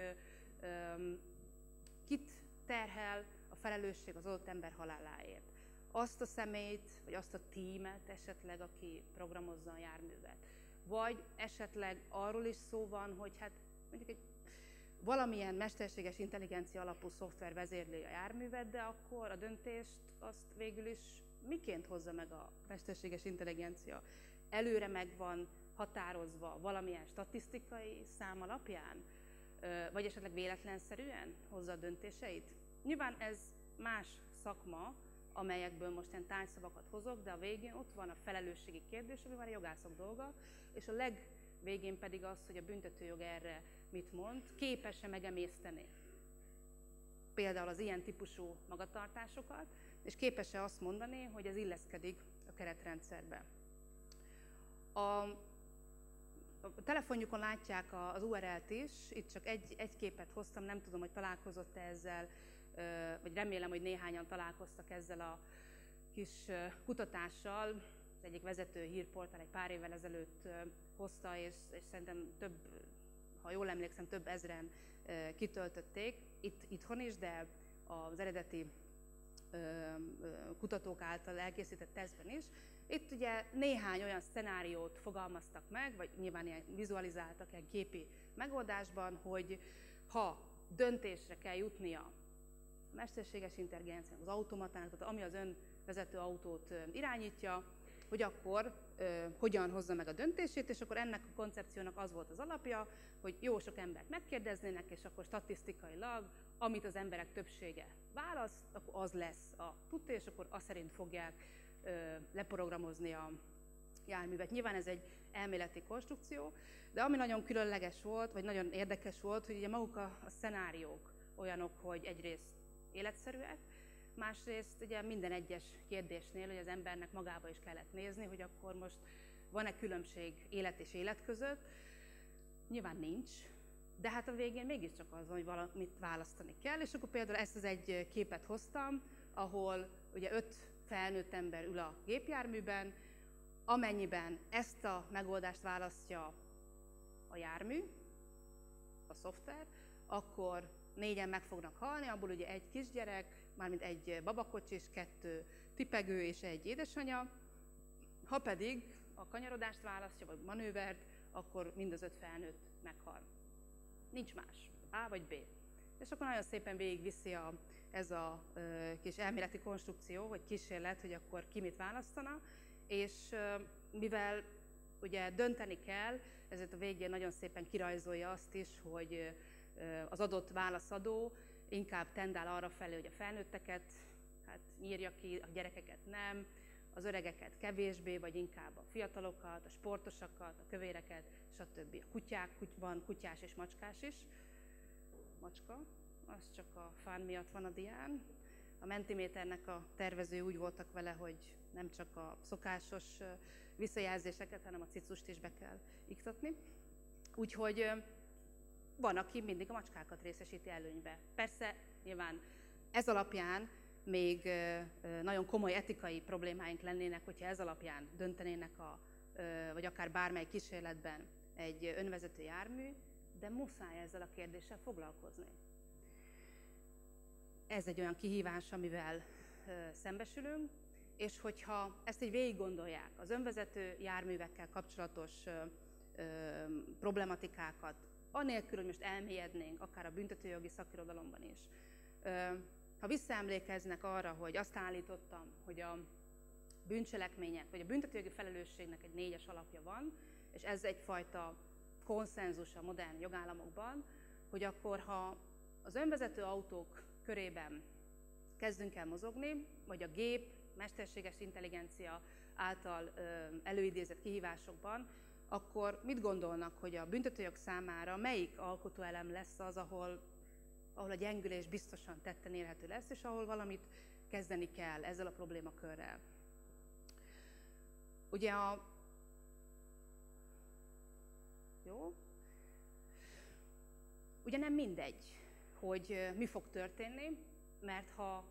kit terhel a felelősség az adott ember haláláért. Azt a személyt, vagy azt a tímet esetleg, aki programozza a járművet. Vagy esetleg arról is szó van, hogy hát mondjuk egy valamilyen mesterséges intelligencia alapú szoftver vezérli a járművet, de akkor a döntést azt végül is miként hozza meg a mesterséges intelligencia? Előre meg van határozva valamilyen statisztikai szám alapján? Vagy esetleg véletlenszerűen hozza a döntéseit? Nyilván ez más szakma, amelyekből most én tárgyszavakat hozok, de a végén ott van a felelősségi kérdés, ami már a jogászok dolga, és a legvégén pedig az, hogy a büntetőjog erre mit mond, képes-e megemészteni például az ilyen típusú magatartásokat, és képes-e azt mondani, hogy ez illeszkedik a keretrendszerbe. A telefonjukon látják az URL-t is, itt csak egy képet hoztam, nem tudom, hogy találkozott-e ezzel, vagy remélem, hogy néhányan találkoztak ezzel a kis kutatással. Az egyik vezető hírportál egy pár évvel ezelőtt hozta, és szerintem több, ha jól emlékszem, több ezren kitöltötték, itthon is, de az eredeti kutatók által elkészített tesztben is. Itt ugye néhány olyan szenáriót fogalmaztak meg, vagy nyilván ilyen vizualizáltak egy képi megoldásban, hogy ha döntésre kell jutnia a mesterséges intelligencia, az automatának, tehát ami az önvezető autót irányítja, hogy akkor hogyan hozza meg a döntését, és akkor ennek a koncepciónak az volt az alapja, hogy jó sok embert megkérdeznének, és akkor statisztikailag, amit az emberek többsége választ, akkor az lesz a tudta, és akkor azt szerint fogják leprogramozni a járművet. Nyilván ez egy elméleti konstrukció, de ami nagyon különleges volt, vagy nagyon érdekes volt, hogy ugye maguk a szenáriók olyanok, hogy egyrészt életszerűek, másrészt ugye minden egyes kérdésnél, hogy az embernek magába is kellett nézni, hogy akkor most van-e különbség élet és élet között. Nyilván nincs, de hát a végén mégiscsak az, hogy valamit választani kell, és akkor például ezt az egy képet hoztam, ahol ugye 5 felnőtt ember ül a gépjárműben, amennyiben ezt a megoldást választja a jármű, a szoftver, akkor 4-en meg fognak halni, abból ugye egy kisgyerek, mármint egy babakocsis, 2 tipegő és egy édesanyja. Ha pedig a kanyarodást választja, vagy manővert, akkor mind az 5 felnőtt meghal. Nincs más, A vagy B. És akkor nagyon szépen végigviszi ez a kis elméleti konstrukció, vagy kísérlet, hogy akkor ki mit választana, és mivel ugye dönteni kell, ezért a végén nagyon szépen kirajzolja azt is, hogy az adott válaszadó inkább tendál arra felé, hogy a felnőtteket hát nyírja ki, a gyerekeket nem, az öregeket kevésbé, vagy inkább a fiatalokat, a sportosakat, a kövéreket, stb. A kutyák, van kutyás és macskás is. Macska, az csak a fán miatt van a dián. A Mentiméternek a tervezői úgy voltak vele, hogy nem csak a szokásos visszajelzéseket, hanem a cicust is be kell iktatni. Úgyhogy van, aki mindig a macskákat részesíti előnybe. Persze, nyilván ez alapján még nagyon komoly etikai problémáink lennének, hogyha ez alapján döntenének, vagy akár bármely kísérletben egy önvezető jármű, de muszáj ezzel a kérdéssel foglalkozni. Ez egy olyan kihívás, amivel szembesülünk, és hogyha ezt így végig gondolják, az önvezető járművekkel kapcsolatos problematikákat, anélkül, hogy most elmélyednénk, akár a büntetőjogi szakirodalomban is. Ha visszaemlékeznek arra, hogy azt állítottam, hogy a bűncselekmények, vagy a büntetőjogi felelősségnek egy 4-es alapja van, és ez egyfajta konszenzus a modern jogállamokban, hogy akkor, ha az önvezető autók körében kezdünk el mozogni, vagy a gép, mesterséges intelligencia által előidézett kihívásokban, akkor mit gondolnak, hogy a büntetőjog számára melyik alkotóelem lesz az, ahol a gyengülés biztosan tetten érhető lesz, és ahol valamit kezdeni kell ezzel a problémakörrel. Ugye Ugye nem mindegy, hogy mi fog történni, mert ha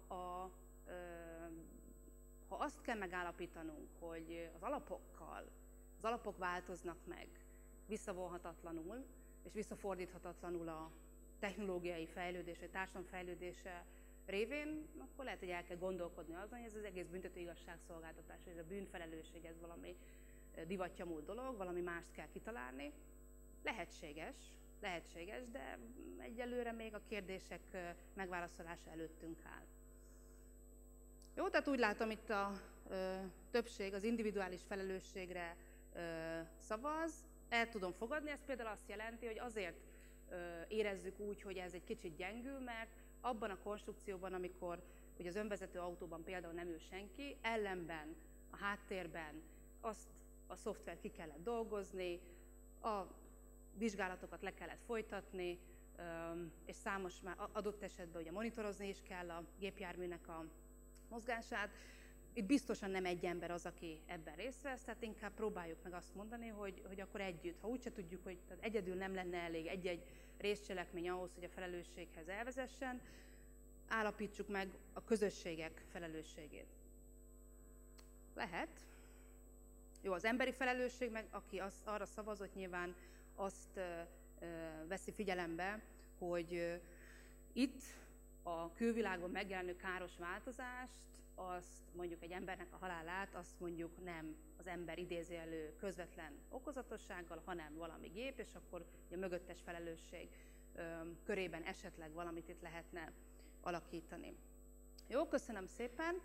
azt kell megállapítanunk, hogy az alapok változnak meg visszavonhatatlanul, és visszafordíthatatlanul a technológiai fejlődés, vagy társadalom fejlődése révén, akkor lehet, hogy el kell gondolkodni azon, hogy ez az egész büntető igazságszolgáltatás, ez a bűnfelelősség, ez valami divatja múlt dolog, valami mást kell kitalálni. Lehetséges, de egyelőre még a kérdések megválaszolása előttünk áll. Jó, tehát úgy látom, itt a többség az individuális felelősségre szavaz. El tudom fogadni, ez például azt jelenti, hogy azért érezzük úgy, hogy ez egy kicsit gyengül, mert abban a konstrukcióban, amikor ugye az önvezető autóban például nem ül senki, ellenben a háttérben azt a szoftvert ki kellett dolgozni, a vizsgálatokat le kellett folytatni, és számos adott esetben ugye monitorozni is kell a gépjárműnek a mozgását. Itt biztosan nem egy ember az, aki ebben részt vesz, tehát inkább próbáljuk meg azt mondani, hogy akkor együtt, ha úgyse tudjuk, hogy egyedül nem lenne elég egy-egy részcselekmény ahhoz, hogy a felelősséghez elvezessen, állapítsuk meg a közösségek felelősségét. Lehet. Jó, az emberi felelősség, meg aki arra szavazott, nyilván azt veszi figyelembe, hogy itt a külvilágban megjelenő káros változást, azt mondjuk egy embernek a halálát, azt mondjuk nem az ember idézi elő közvetlen okozatossággal, hanem valami gép, és akkor a mögöttes felelősség körében esetleg valamit itt lehetne alakítani. Jó, köszönöm szépen.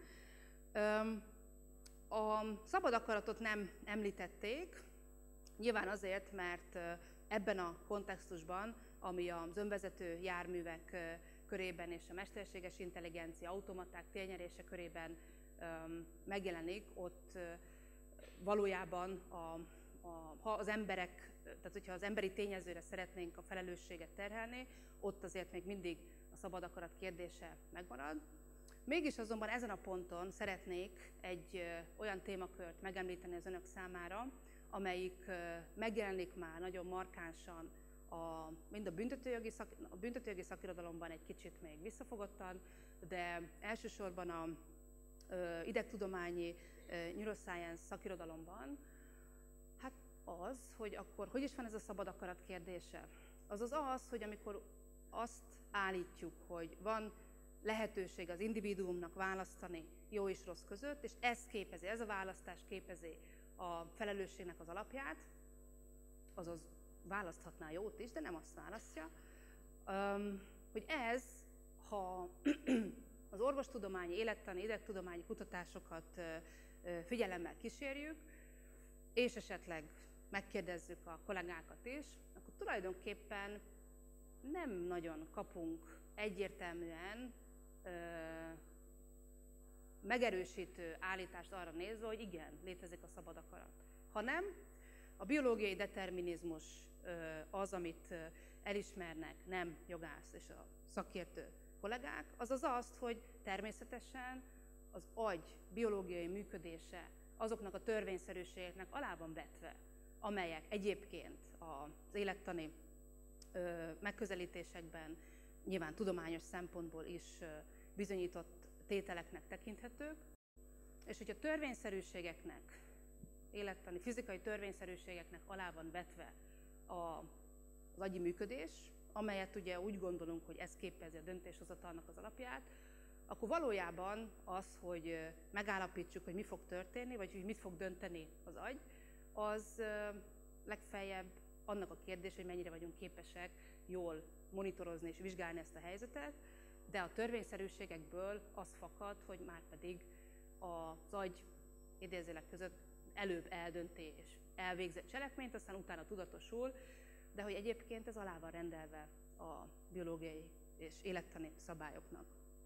A szabad akaratot nem említették, nyilván azért, mert ebben a kontextusban, ami az önvezető járművek körében és a mesterséges intelligencia, automaták térnyerése körében megjelenik, ott valójában ha az emberek, tehát hogyha az emberi tényezőre szeretnénk a felelősséget terhelni, ott azért még mindig a szabad akarat kérdése megmarad. Mégis azonban ezen a ponton szeretnék egy olyan témakört megemlíteni az önök számára, amelyik megjelenik már nagyon markánsan mind a büntetőjogi szakirodalomban egy kicsit még visszafogottan, de elsősorban a idegtudományi neuroscience szakirodalomban, hát az, hogy akkor hogy is van ez a szabad akarat kérdése. Azaz az, hogy amikor azt állítjuk, hogy van lehetőség az individuumnak választani jó és rossz között, és ez a választás képezi a felelősségnek az alapját, azaz választhatná jót is, de nem azt választja, hogy ez, ha az orvostudományi, élettani, idegtudományi kutatásokat figyelemmel kísérjük, és esetleg megkérdezzük a kollégákat is, akkor tulajdonképpen nem nagyon kapunk egyértelműen megerősítő állítást arra nézve, hogy igen, létezik a szabad akarat. Hanem a biológiai determinizmus az, amit elismernek nem jogász és a szakértő kollégák, azaz azt, hogy természetesen az agy biológiai működése azoknak a törvényszerűségeknek alá van vetve, amelyek egyébként az élettani megközelítésekben nyilván tudományos szempontból is bizonyított tételeknek tekinthetők, és hogyha törvényszerűségeknek, élettani, fizikai törvényszerűségeknek alá van vetve az agyi működés, amelyet ugye úgy gondolunk, hogy ez képezi a döntéshozatalnak az alapját, akkor valójában az, hogy megállapítsuk, hogy mi fog történni, vagy hogy mit fog dönteni az agy, az legfeljebb annak a kérdés, hogy mennyire vagyunk képesek jól monitorozni és vizsgálni ezt a helyzetet, de a törvényszerűségekből az fakad, hogy már pedig az agy idézőjelek között előbb eldönti és elvégzett cselekményt, aztán utána tudatosul, de hogy egyébként ez alá van rendelve a biológiai és élettani szabályoknak.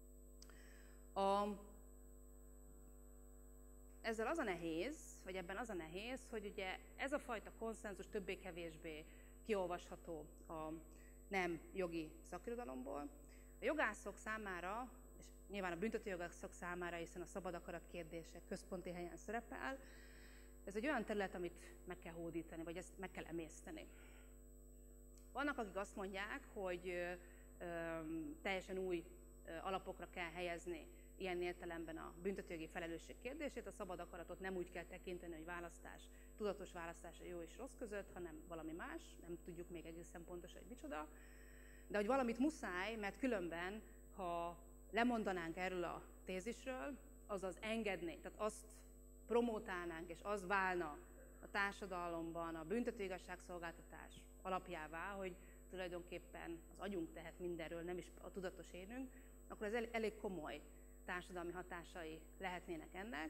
Ezzel az a nehéz, vagy ebben az a nehéz, hogy ugye ez a fajta konszenzus többé-kevésbé kiolvasható a nem jogi szakirodalomból. A jogászok számára, és nyilván a büntetőjogászok számára, hiszen a szabad akarat kérdése központi helyen szerepel, ez egy olyan terület, amit meg kell hódítani, vagy ezt meg kell emészteni. Vannak, akik azt mondják, hogy teljesen új alapokra kell helyezni ilyen értelemben a büntetőjogi felelősség kérdését, a szabad akaratot nem úgy kell tekinteni, hogy tudatos választás a jó és rossz között, hanem valami más, nem tudjuk még egészen pontosan, hogy micsoda, de hogy valamit muszáj, mert különben, ha lemondanánk erről a tézisről, azaz engednénk, tehát azt promotálnánk, és az válna a társadalomban a büntetőigazságszolgáltatás alapjává, hogy tulajdonképpen az agyunk tehet mindenről, nem is a tudatos énünk, akkor ez elég komoly társadalmi hatásai lehetnének ennek.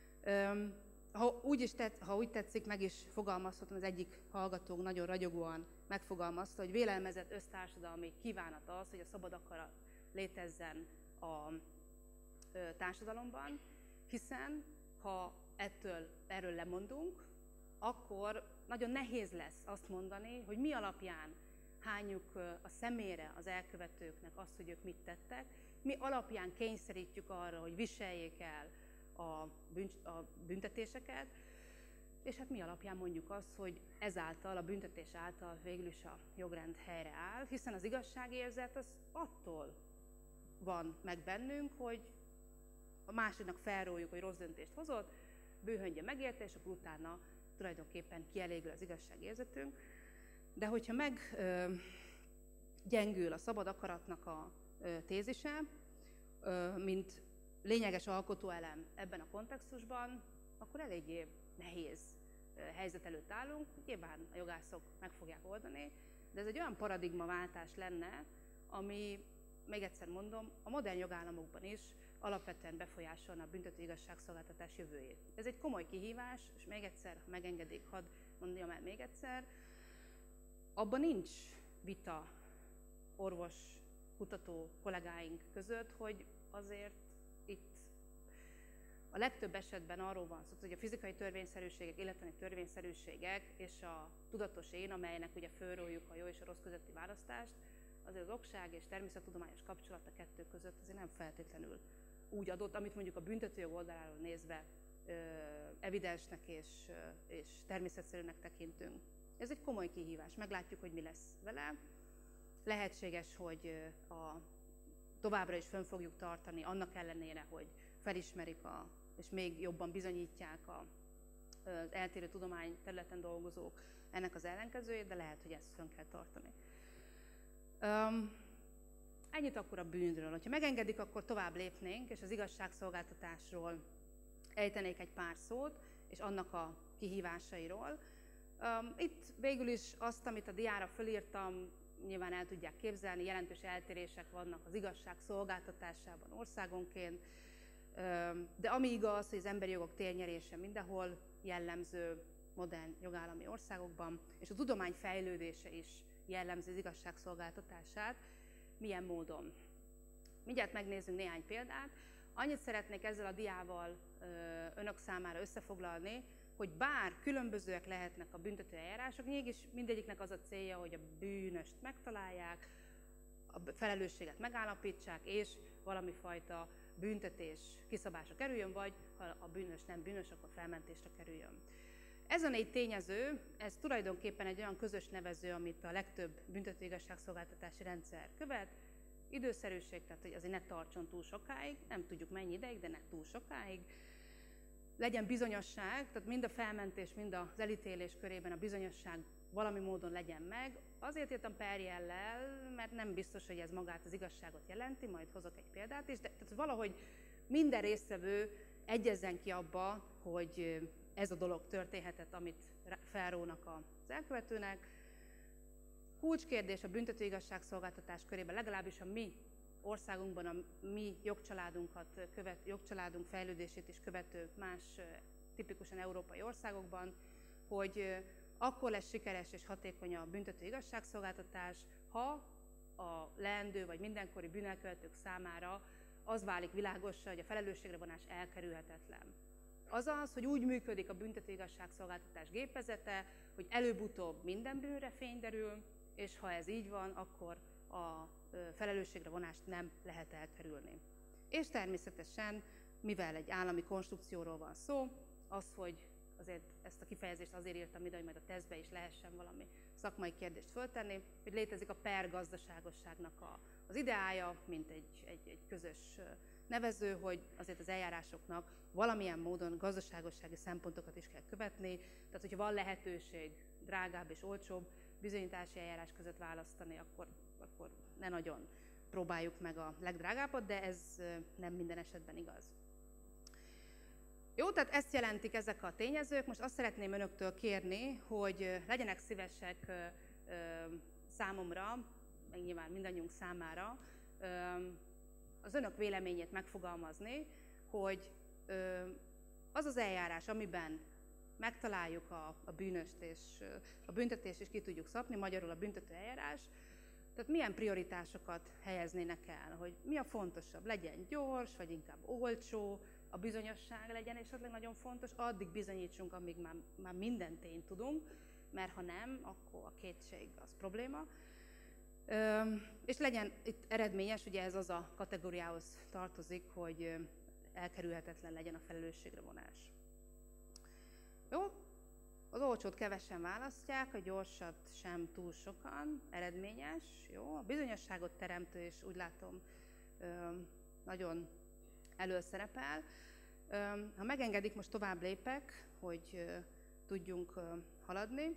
Ha úgy tetszik, meg is fogalmazhatom, az egyik hallgatónk nagyon ragyogóan megfogalmazta, hogy vélelmezett össztársadalmi kívánat az, hogy a szabad akarat létezzen a társadalomban, hiszen ha erről lemondunk, akkor nagyon nehéz lesz azt mondani, hogy mi alapján hányjuk a szemére az elkövetőknek azt, hogy ők mit tettek, mi alapján kényszerítjük arra, hogy viseljék el a büntetéseket, és hát mi alapján mondjuk azt, hogy ezáltal, a büntetés által végül is a jogrend helyreáll, hiszen az igazságérzet az attól van meg bennünk, hogy a másiknak felróljuk, hogy rossz döntést hozott, bőhöngye megérte, és akkor utána tulajdonképpen kielégül az igazságérzetünk. De hogyha meggyengül a szabad akaratnak a tézise, mint lényeges alkotóelem ebben a kontextusban, akkor eléggé nehéz helyzet előtt állunk. Nyilván a jogászok meg fogják oldani, de ez egy olyan paradigmaváltás lenne, ami, még egyszer mondom, a modern jogállamokban is alapvetően befolyásolna a büntető igazságszolgáltatás jövőjét. Ez egy komoly kihívás, és még egyszer, ha megengedik, hadd mondjam el még egyszer, abban nincs vita orvos, kutató kollégáink között, hogy azért itt a legtöbb esetben arról van szó, hogy a fizikai törvényszerűségek, élettani törvényszerűségek és a tudatos én, amelynek ugye fölróljuk a jó és a rossz közötti választást, azért az okság és természettudományos kapcsolat a kettő között azért nem feltétlenül úgy adott, amit mondjuk a büntetőjog oldaláról nézve evidensnek és természetszerűnek tekintünk. Ez egy komoly kihívás, meglátjuk, hogy mi lesz vele. Lehetséges, hogy továbbra is fönn fogjuk tartani, annak ellenére, hogy felismerik és még jobban bizonyítják az eltérő tudományterületen dolgozók ennek az ellenkezőjét, de lehet, hogy ezt fönn kell tartani. Ennyit akkor a bűnről. Ha megengedik, akkor tovább lépnénk, és az igazságszolgáltatásról ejtenék egy pár szót, és annak a kihívásairól. Itt végül is azt, amit a diára fölírtam, nyilván el tudják képzelni, jelentős eltérések vannak az igazság szolgáltatásában országonként, de ami igaz, hogy az emberi jogok térnyerése mindenhol jellemző modern jogállami országokban, és a tudomány fejlődése is jellemzi az igazságszolgáltatását. Milyen módon? Mindjárt megnézzünk néhány példát. Annyit szeretnék ezzel a diával önök számára összefoglalni, hogy bár különbözőek lehetnek a büntető eljárások, mégis mindegyiknek az a célja, hogy a bűnöst megtalálják, a felelősséget megállapítsák, és valami fajta büntetés kiszabásra kerüljön, vagy ha a bűnös nem bűnös, akkor felmentésre kerüljön. Ez a 4 tényező, ez tulajdonképpen egy olyan közös nevező, amit a legtöbb büntető igazságszolgáltatási rendszer követ. Időszerűség, tehát hogy azért ne tartson túl sokáig, nem tudjuk mennyi ideig, de ne túl sokáig. Legyen bizonyosság, tehát mind a felmentés, mind az elítélés körében a bizonyosság valami módon legyen meg. Azért írtam perjellel, mert nem biztos, hogy ez magát az igazságot jelenti, majd hozok egy példát is, de tehát valahogy minden résztvevő egyezzen ki abba, hogy ez a dolog történhetett, amit felrónak az elkövetőnek. Kulcskérdés a büntető igazságszolgáltatás körében, legalábbis a mi országunkban, a mi jogcsaládunk fejlődését is követő más tipikusan európai országokban, hogy akkor lesz sikeres és hatékony a büntető igazságszolgáltatás, ha a leendő vagy mindenkori bűnelkövetők számára az válik világossá, hogy a felelősségre vonás elkerülhetetlen. Azaz, hogy úgy működik a büntető igazságszolgáltatás gépezete, hogy előbb-utóbb minden bűnre fény derül, és ha ez így van, akkor a felelősségre vonást nem lehet elkerülni. És természetesen, mivel egy állami konstrukcióról van szó, az, hogy azért ezt a kifejezést azért írtam ide, hogy majd a tesztbe is lehessen valami szakmai kérdést föltenni, hogy létezik a per gazdaságosságnak az ideája, mint egy közös nevező, hogy azért az eljárásoknak valamilyen módon gazdaságossági szempontokat is kell követni, tehát hogyha van lehetőség drágább és olcsóbb bizonyítási eljárás között választani, akkor ne nagyon próbáljuk meg a legdrágábbat, de ez nem minden esetben igaz. Jó, tehát ezt jelentik ezek a tényezők. Most azt szeretném önöktől kérni, hogy legyenek szívesek számomra, meg nyilván mindannyiunk számára, az önök véleményét megfogalmazni, hogy az az eljárás, amiben megtaláljuk a bűnöst és a büntetést is ki tudjuk szabni, magyarul a büntető eljárás, tehát milyen prioritásokat helyeznének el, hogy mi a fontosabb, legyen gyors, vagy inkább olcsó, a bizonyosság legyen esetleg nagyon fontos, addig bizonyítsunk, amíg már minden tényt tudunk, mert ha nem, akkor a kétség az probléma. És legyen itt eredményes, ugye ez az a kategóriához tartozik, hogy elkerülhetetlen legyen a felelősségre vonás. Jó, az olcsót kevesen választják, a gyorsat sem túl sokan, eredményes, jó, a bizonyosságot teremtő, és úgy látom, nagyon előszerepel. Ha megengedik, most tovább lépek, hogy tudjunk haladni.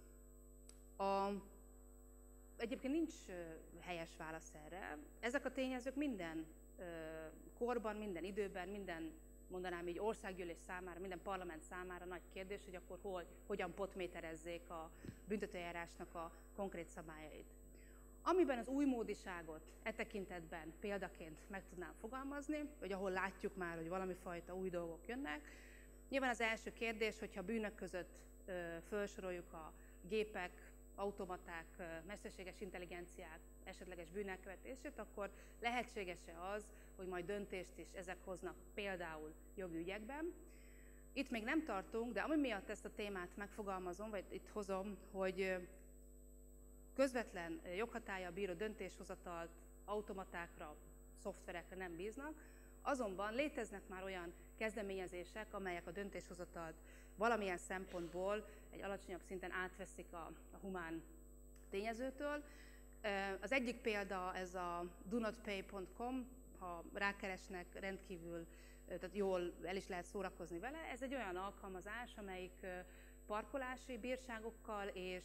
Egyébként nincs helyes válasz erre. Ezek a tényezők minden korban, minden időben, minden, mondanám így, országgyűlés számára, minden parlament számára nagy kérdés, hogy akkor hogyan potméterezzék a büntetőeljárásnak a konkrét szabályait. Amiben az újmódiságot e tekintetben példaként meg tudnám fogalmazni, vagy ahol látjuk már, hogy valami fajta új dolgok jönnek. Nyilván az első kérdés, hogyha bűnök között felsoroljuk a gépek, automaták, mesterséges intelligenciák esetleges bűnelkövetését, akkor lehetséges-e az, hogy majd döntést is ezek hoznak például jogi ügyekben. Itt még nem tartunk, de ami miatt ezt a témát megfogalmazom, vagy itt hozom, hogy közvetlen joghatállyal bíró döntéshozatalt automatákra, szoftverekre nem bíznak, azonban léteznek már olyan kezdeményezések, amelyek a döntéshozatalt valamilyen szempontból egy alacsonyabb szinten átveszik a humán tényezőtől. Az egyik példa ez a donotpay.com, ha rákeresnek, rendkívül, tehát jól el is lehet szórakozni vele. Ez egy olyan alkalmazás, amelyik parkolási bírságokkal és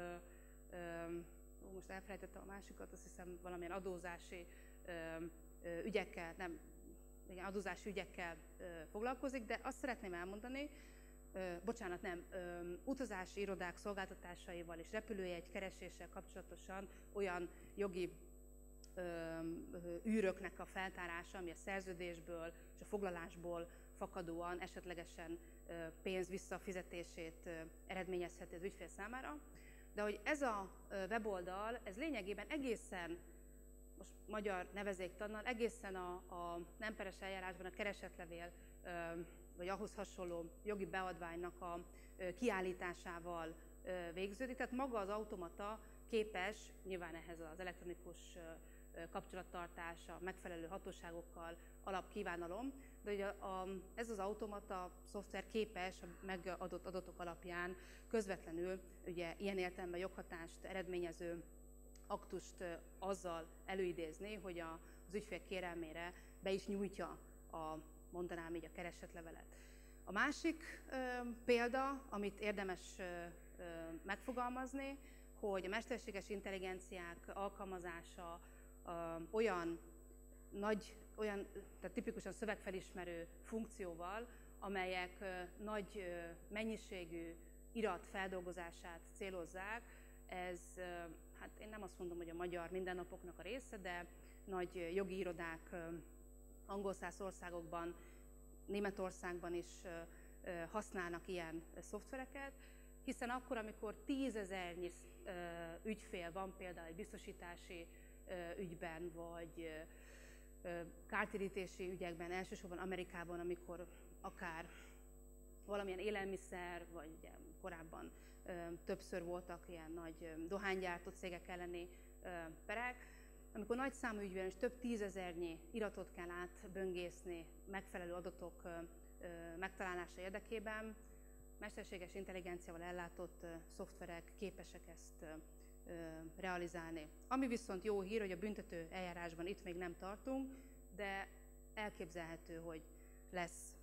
most elfelejtettem a másikat, azt hiszem valamilyen adózási ügyekkel, adózási ügyekkel foglalkozik, de azt szeretném elmondani, utazási irodák szolgáltatásaival és repülőjegy kereséssel kapcsolatosan olyan jogi űröknek a feltárása, ami a szerződésből és a foglalásból fakadóan esetlegesen pénz visszafizetését eredményezheti az ügyfél számára. De hogy ez a weboldal, ez lényegében egészen, most magyar nevezéktannal, egészen a nem peres eljárásban a keresetlevél, vagy ahhoz hasonló jogi beadványnak a kiállításával végződik. Tehát maga az automata képes, nyilván ehhez az elektronikus kapcsolattartás, a megfelelő hatóságokkal alapkívánalom, de ugye ez az automata szoftver képes a megadott adatok alapján közvetlenül ugye ilyen értelemben joghatást eredményező aktust azzal előidézni, hogy az ügyfél kérelmére be is nyújtja mondanám így a keresetlevelet. A másik példa, amit érdemes megfogalmazni, hogy a mesterséges intelligenciák alkalmazása tehát tipikusan szövegfelismerő funkcióval, amelyek nagy mennyiségű irat feldolgozását célozzák, ez, hát én nem azt mondom, hogy a magyar mindennapoknak a része, de nagy jogi irodák angolszász országokban, Németországban is használnak ilyen szoftvereket. hiszen akkor, amikor 10 000-nyi ügyfél van például egy biztosítási ügyben, vagy kártérítési ügyekben, elsősorban Amerikában, amikor akár valamilyen élelmiszer, vagy ugye korábban többször voltak ilyen nagy dohánygyártó cégek elleni perek, amikor nagy számú ügyvéden és több 10 000-nyi iratot kell átböngészni megfelelő adatok megtalálása érdekében, mesterséges intelligenciával ellátott szoftverek képesek ezt realizálni. Ami viszont jó hír, hogy a büntető eljárásban itt még nem tartunk, de elképzelhető, hogy lesz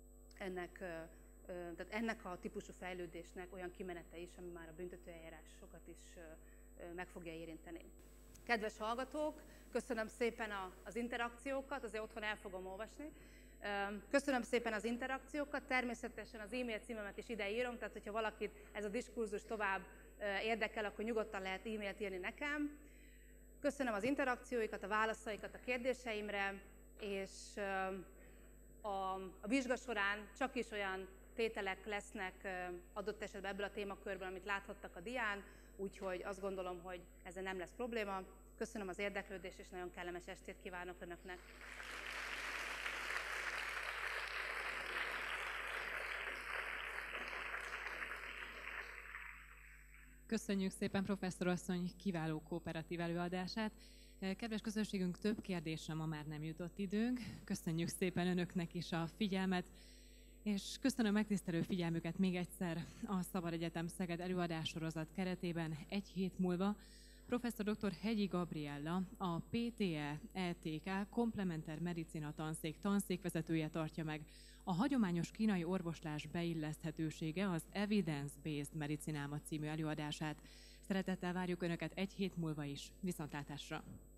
ennek a típusú fejlődésnek olyan kimenete is, ami már a büntető eljárásokat is meg fogja érinteni. Kedves hallgatók, köszönöm szépen az interakciókat, azért otthon el fogom olvasni. Köszönöm szépen az interakciókat, természetesen az e-mail címemet is ide írom, tehát hogyha valakit ez a diskurzus tovább érdekel, akkor nyugodtan lehet e-mailt írni nekem. Köszönöm az interakcióikat, a válaszaikat a kérdéseimre, és a vizsga során csak is olyan tételek lesznek adott esetben ebből a témakörből, amit láthattak a dián, úgyhogy azt gondolom, hogy ezzel nem lesz probléma. Köszönöm az érdeklődést, és nagyon kellemes estét kívánok Önöknek! Köszönjük szépen professzor asszony kiváló kooperatív előadását. Kedves közönségünk, több kérdésre ma már nem jutott időnk. Köszönjük szépen Önöknek is a figyelmet, és köszönöm megtisztelő figyelmüket még egyszer a Szabad Egyetem Szeged előadássorozat keretében egy hét múlva. Professzor dr. Hegyi Gabriella, a PTE-ETK Komplementer Medicina tanszék tanszékvezetője tartja meg a hagyományos kínai orvoslás beilleszthetősége az Evidence-Based Medicinálma című előadását. Szeretettel várjuk Önöket egy hét múlva is. Viszontlátásra!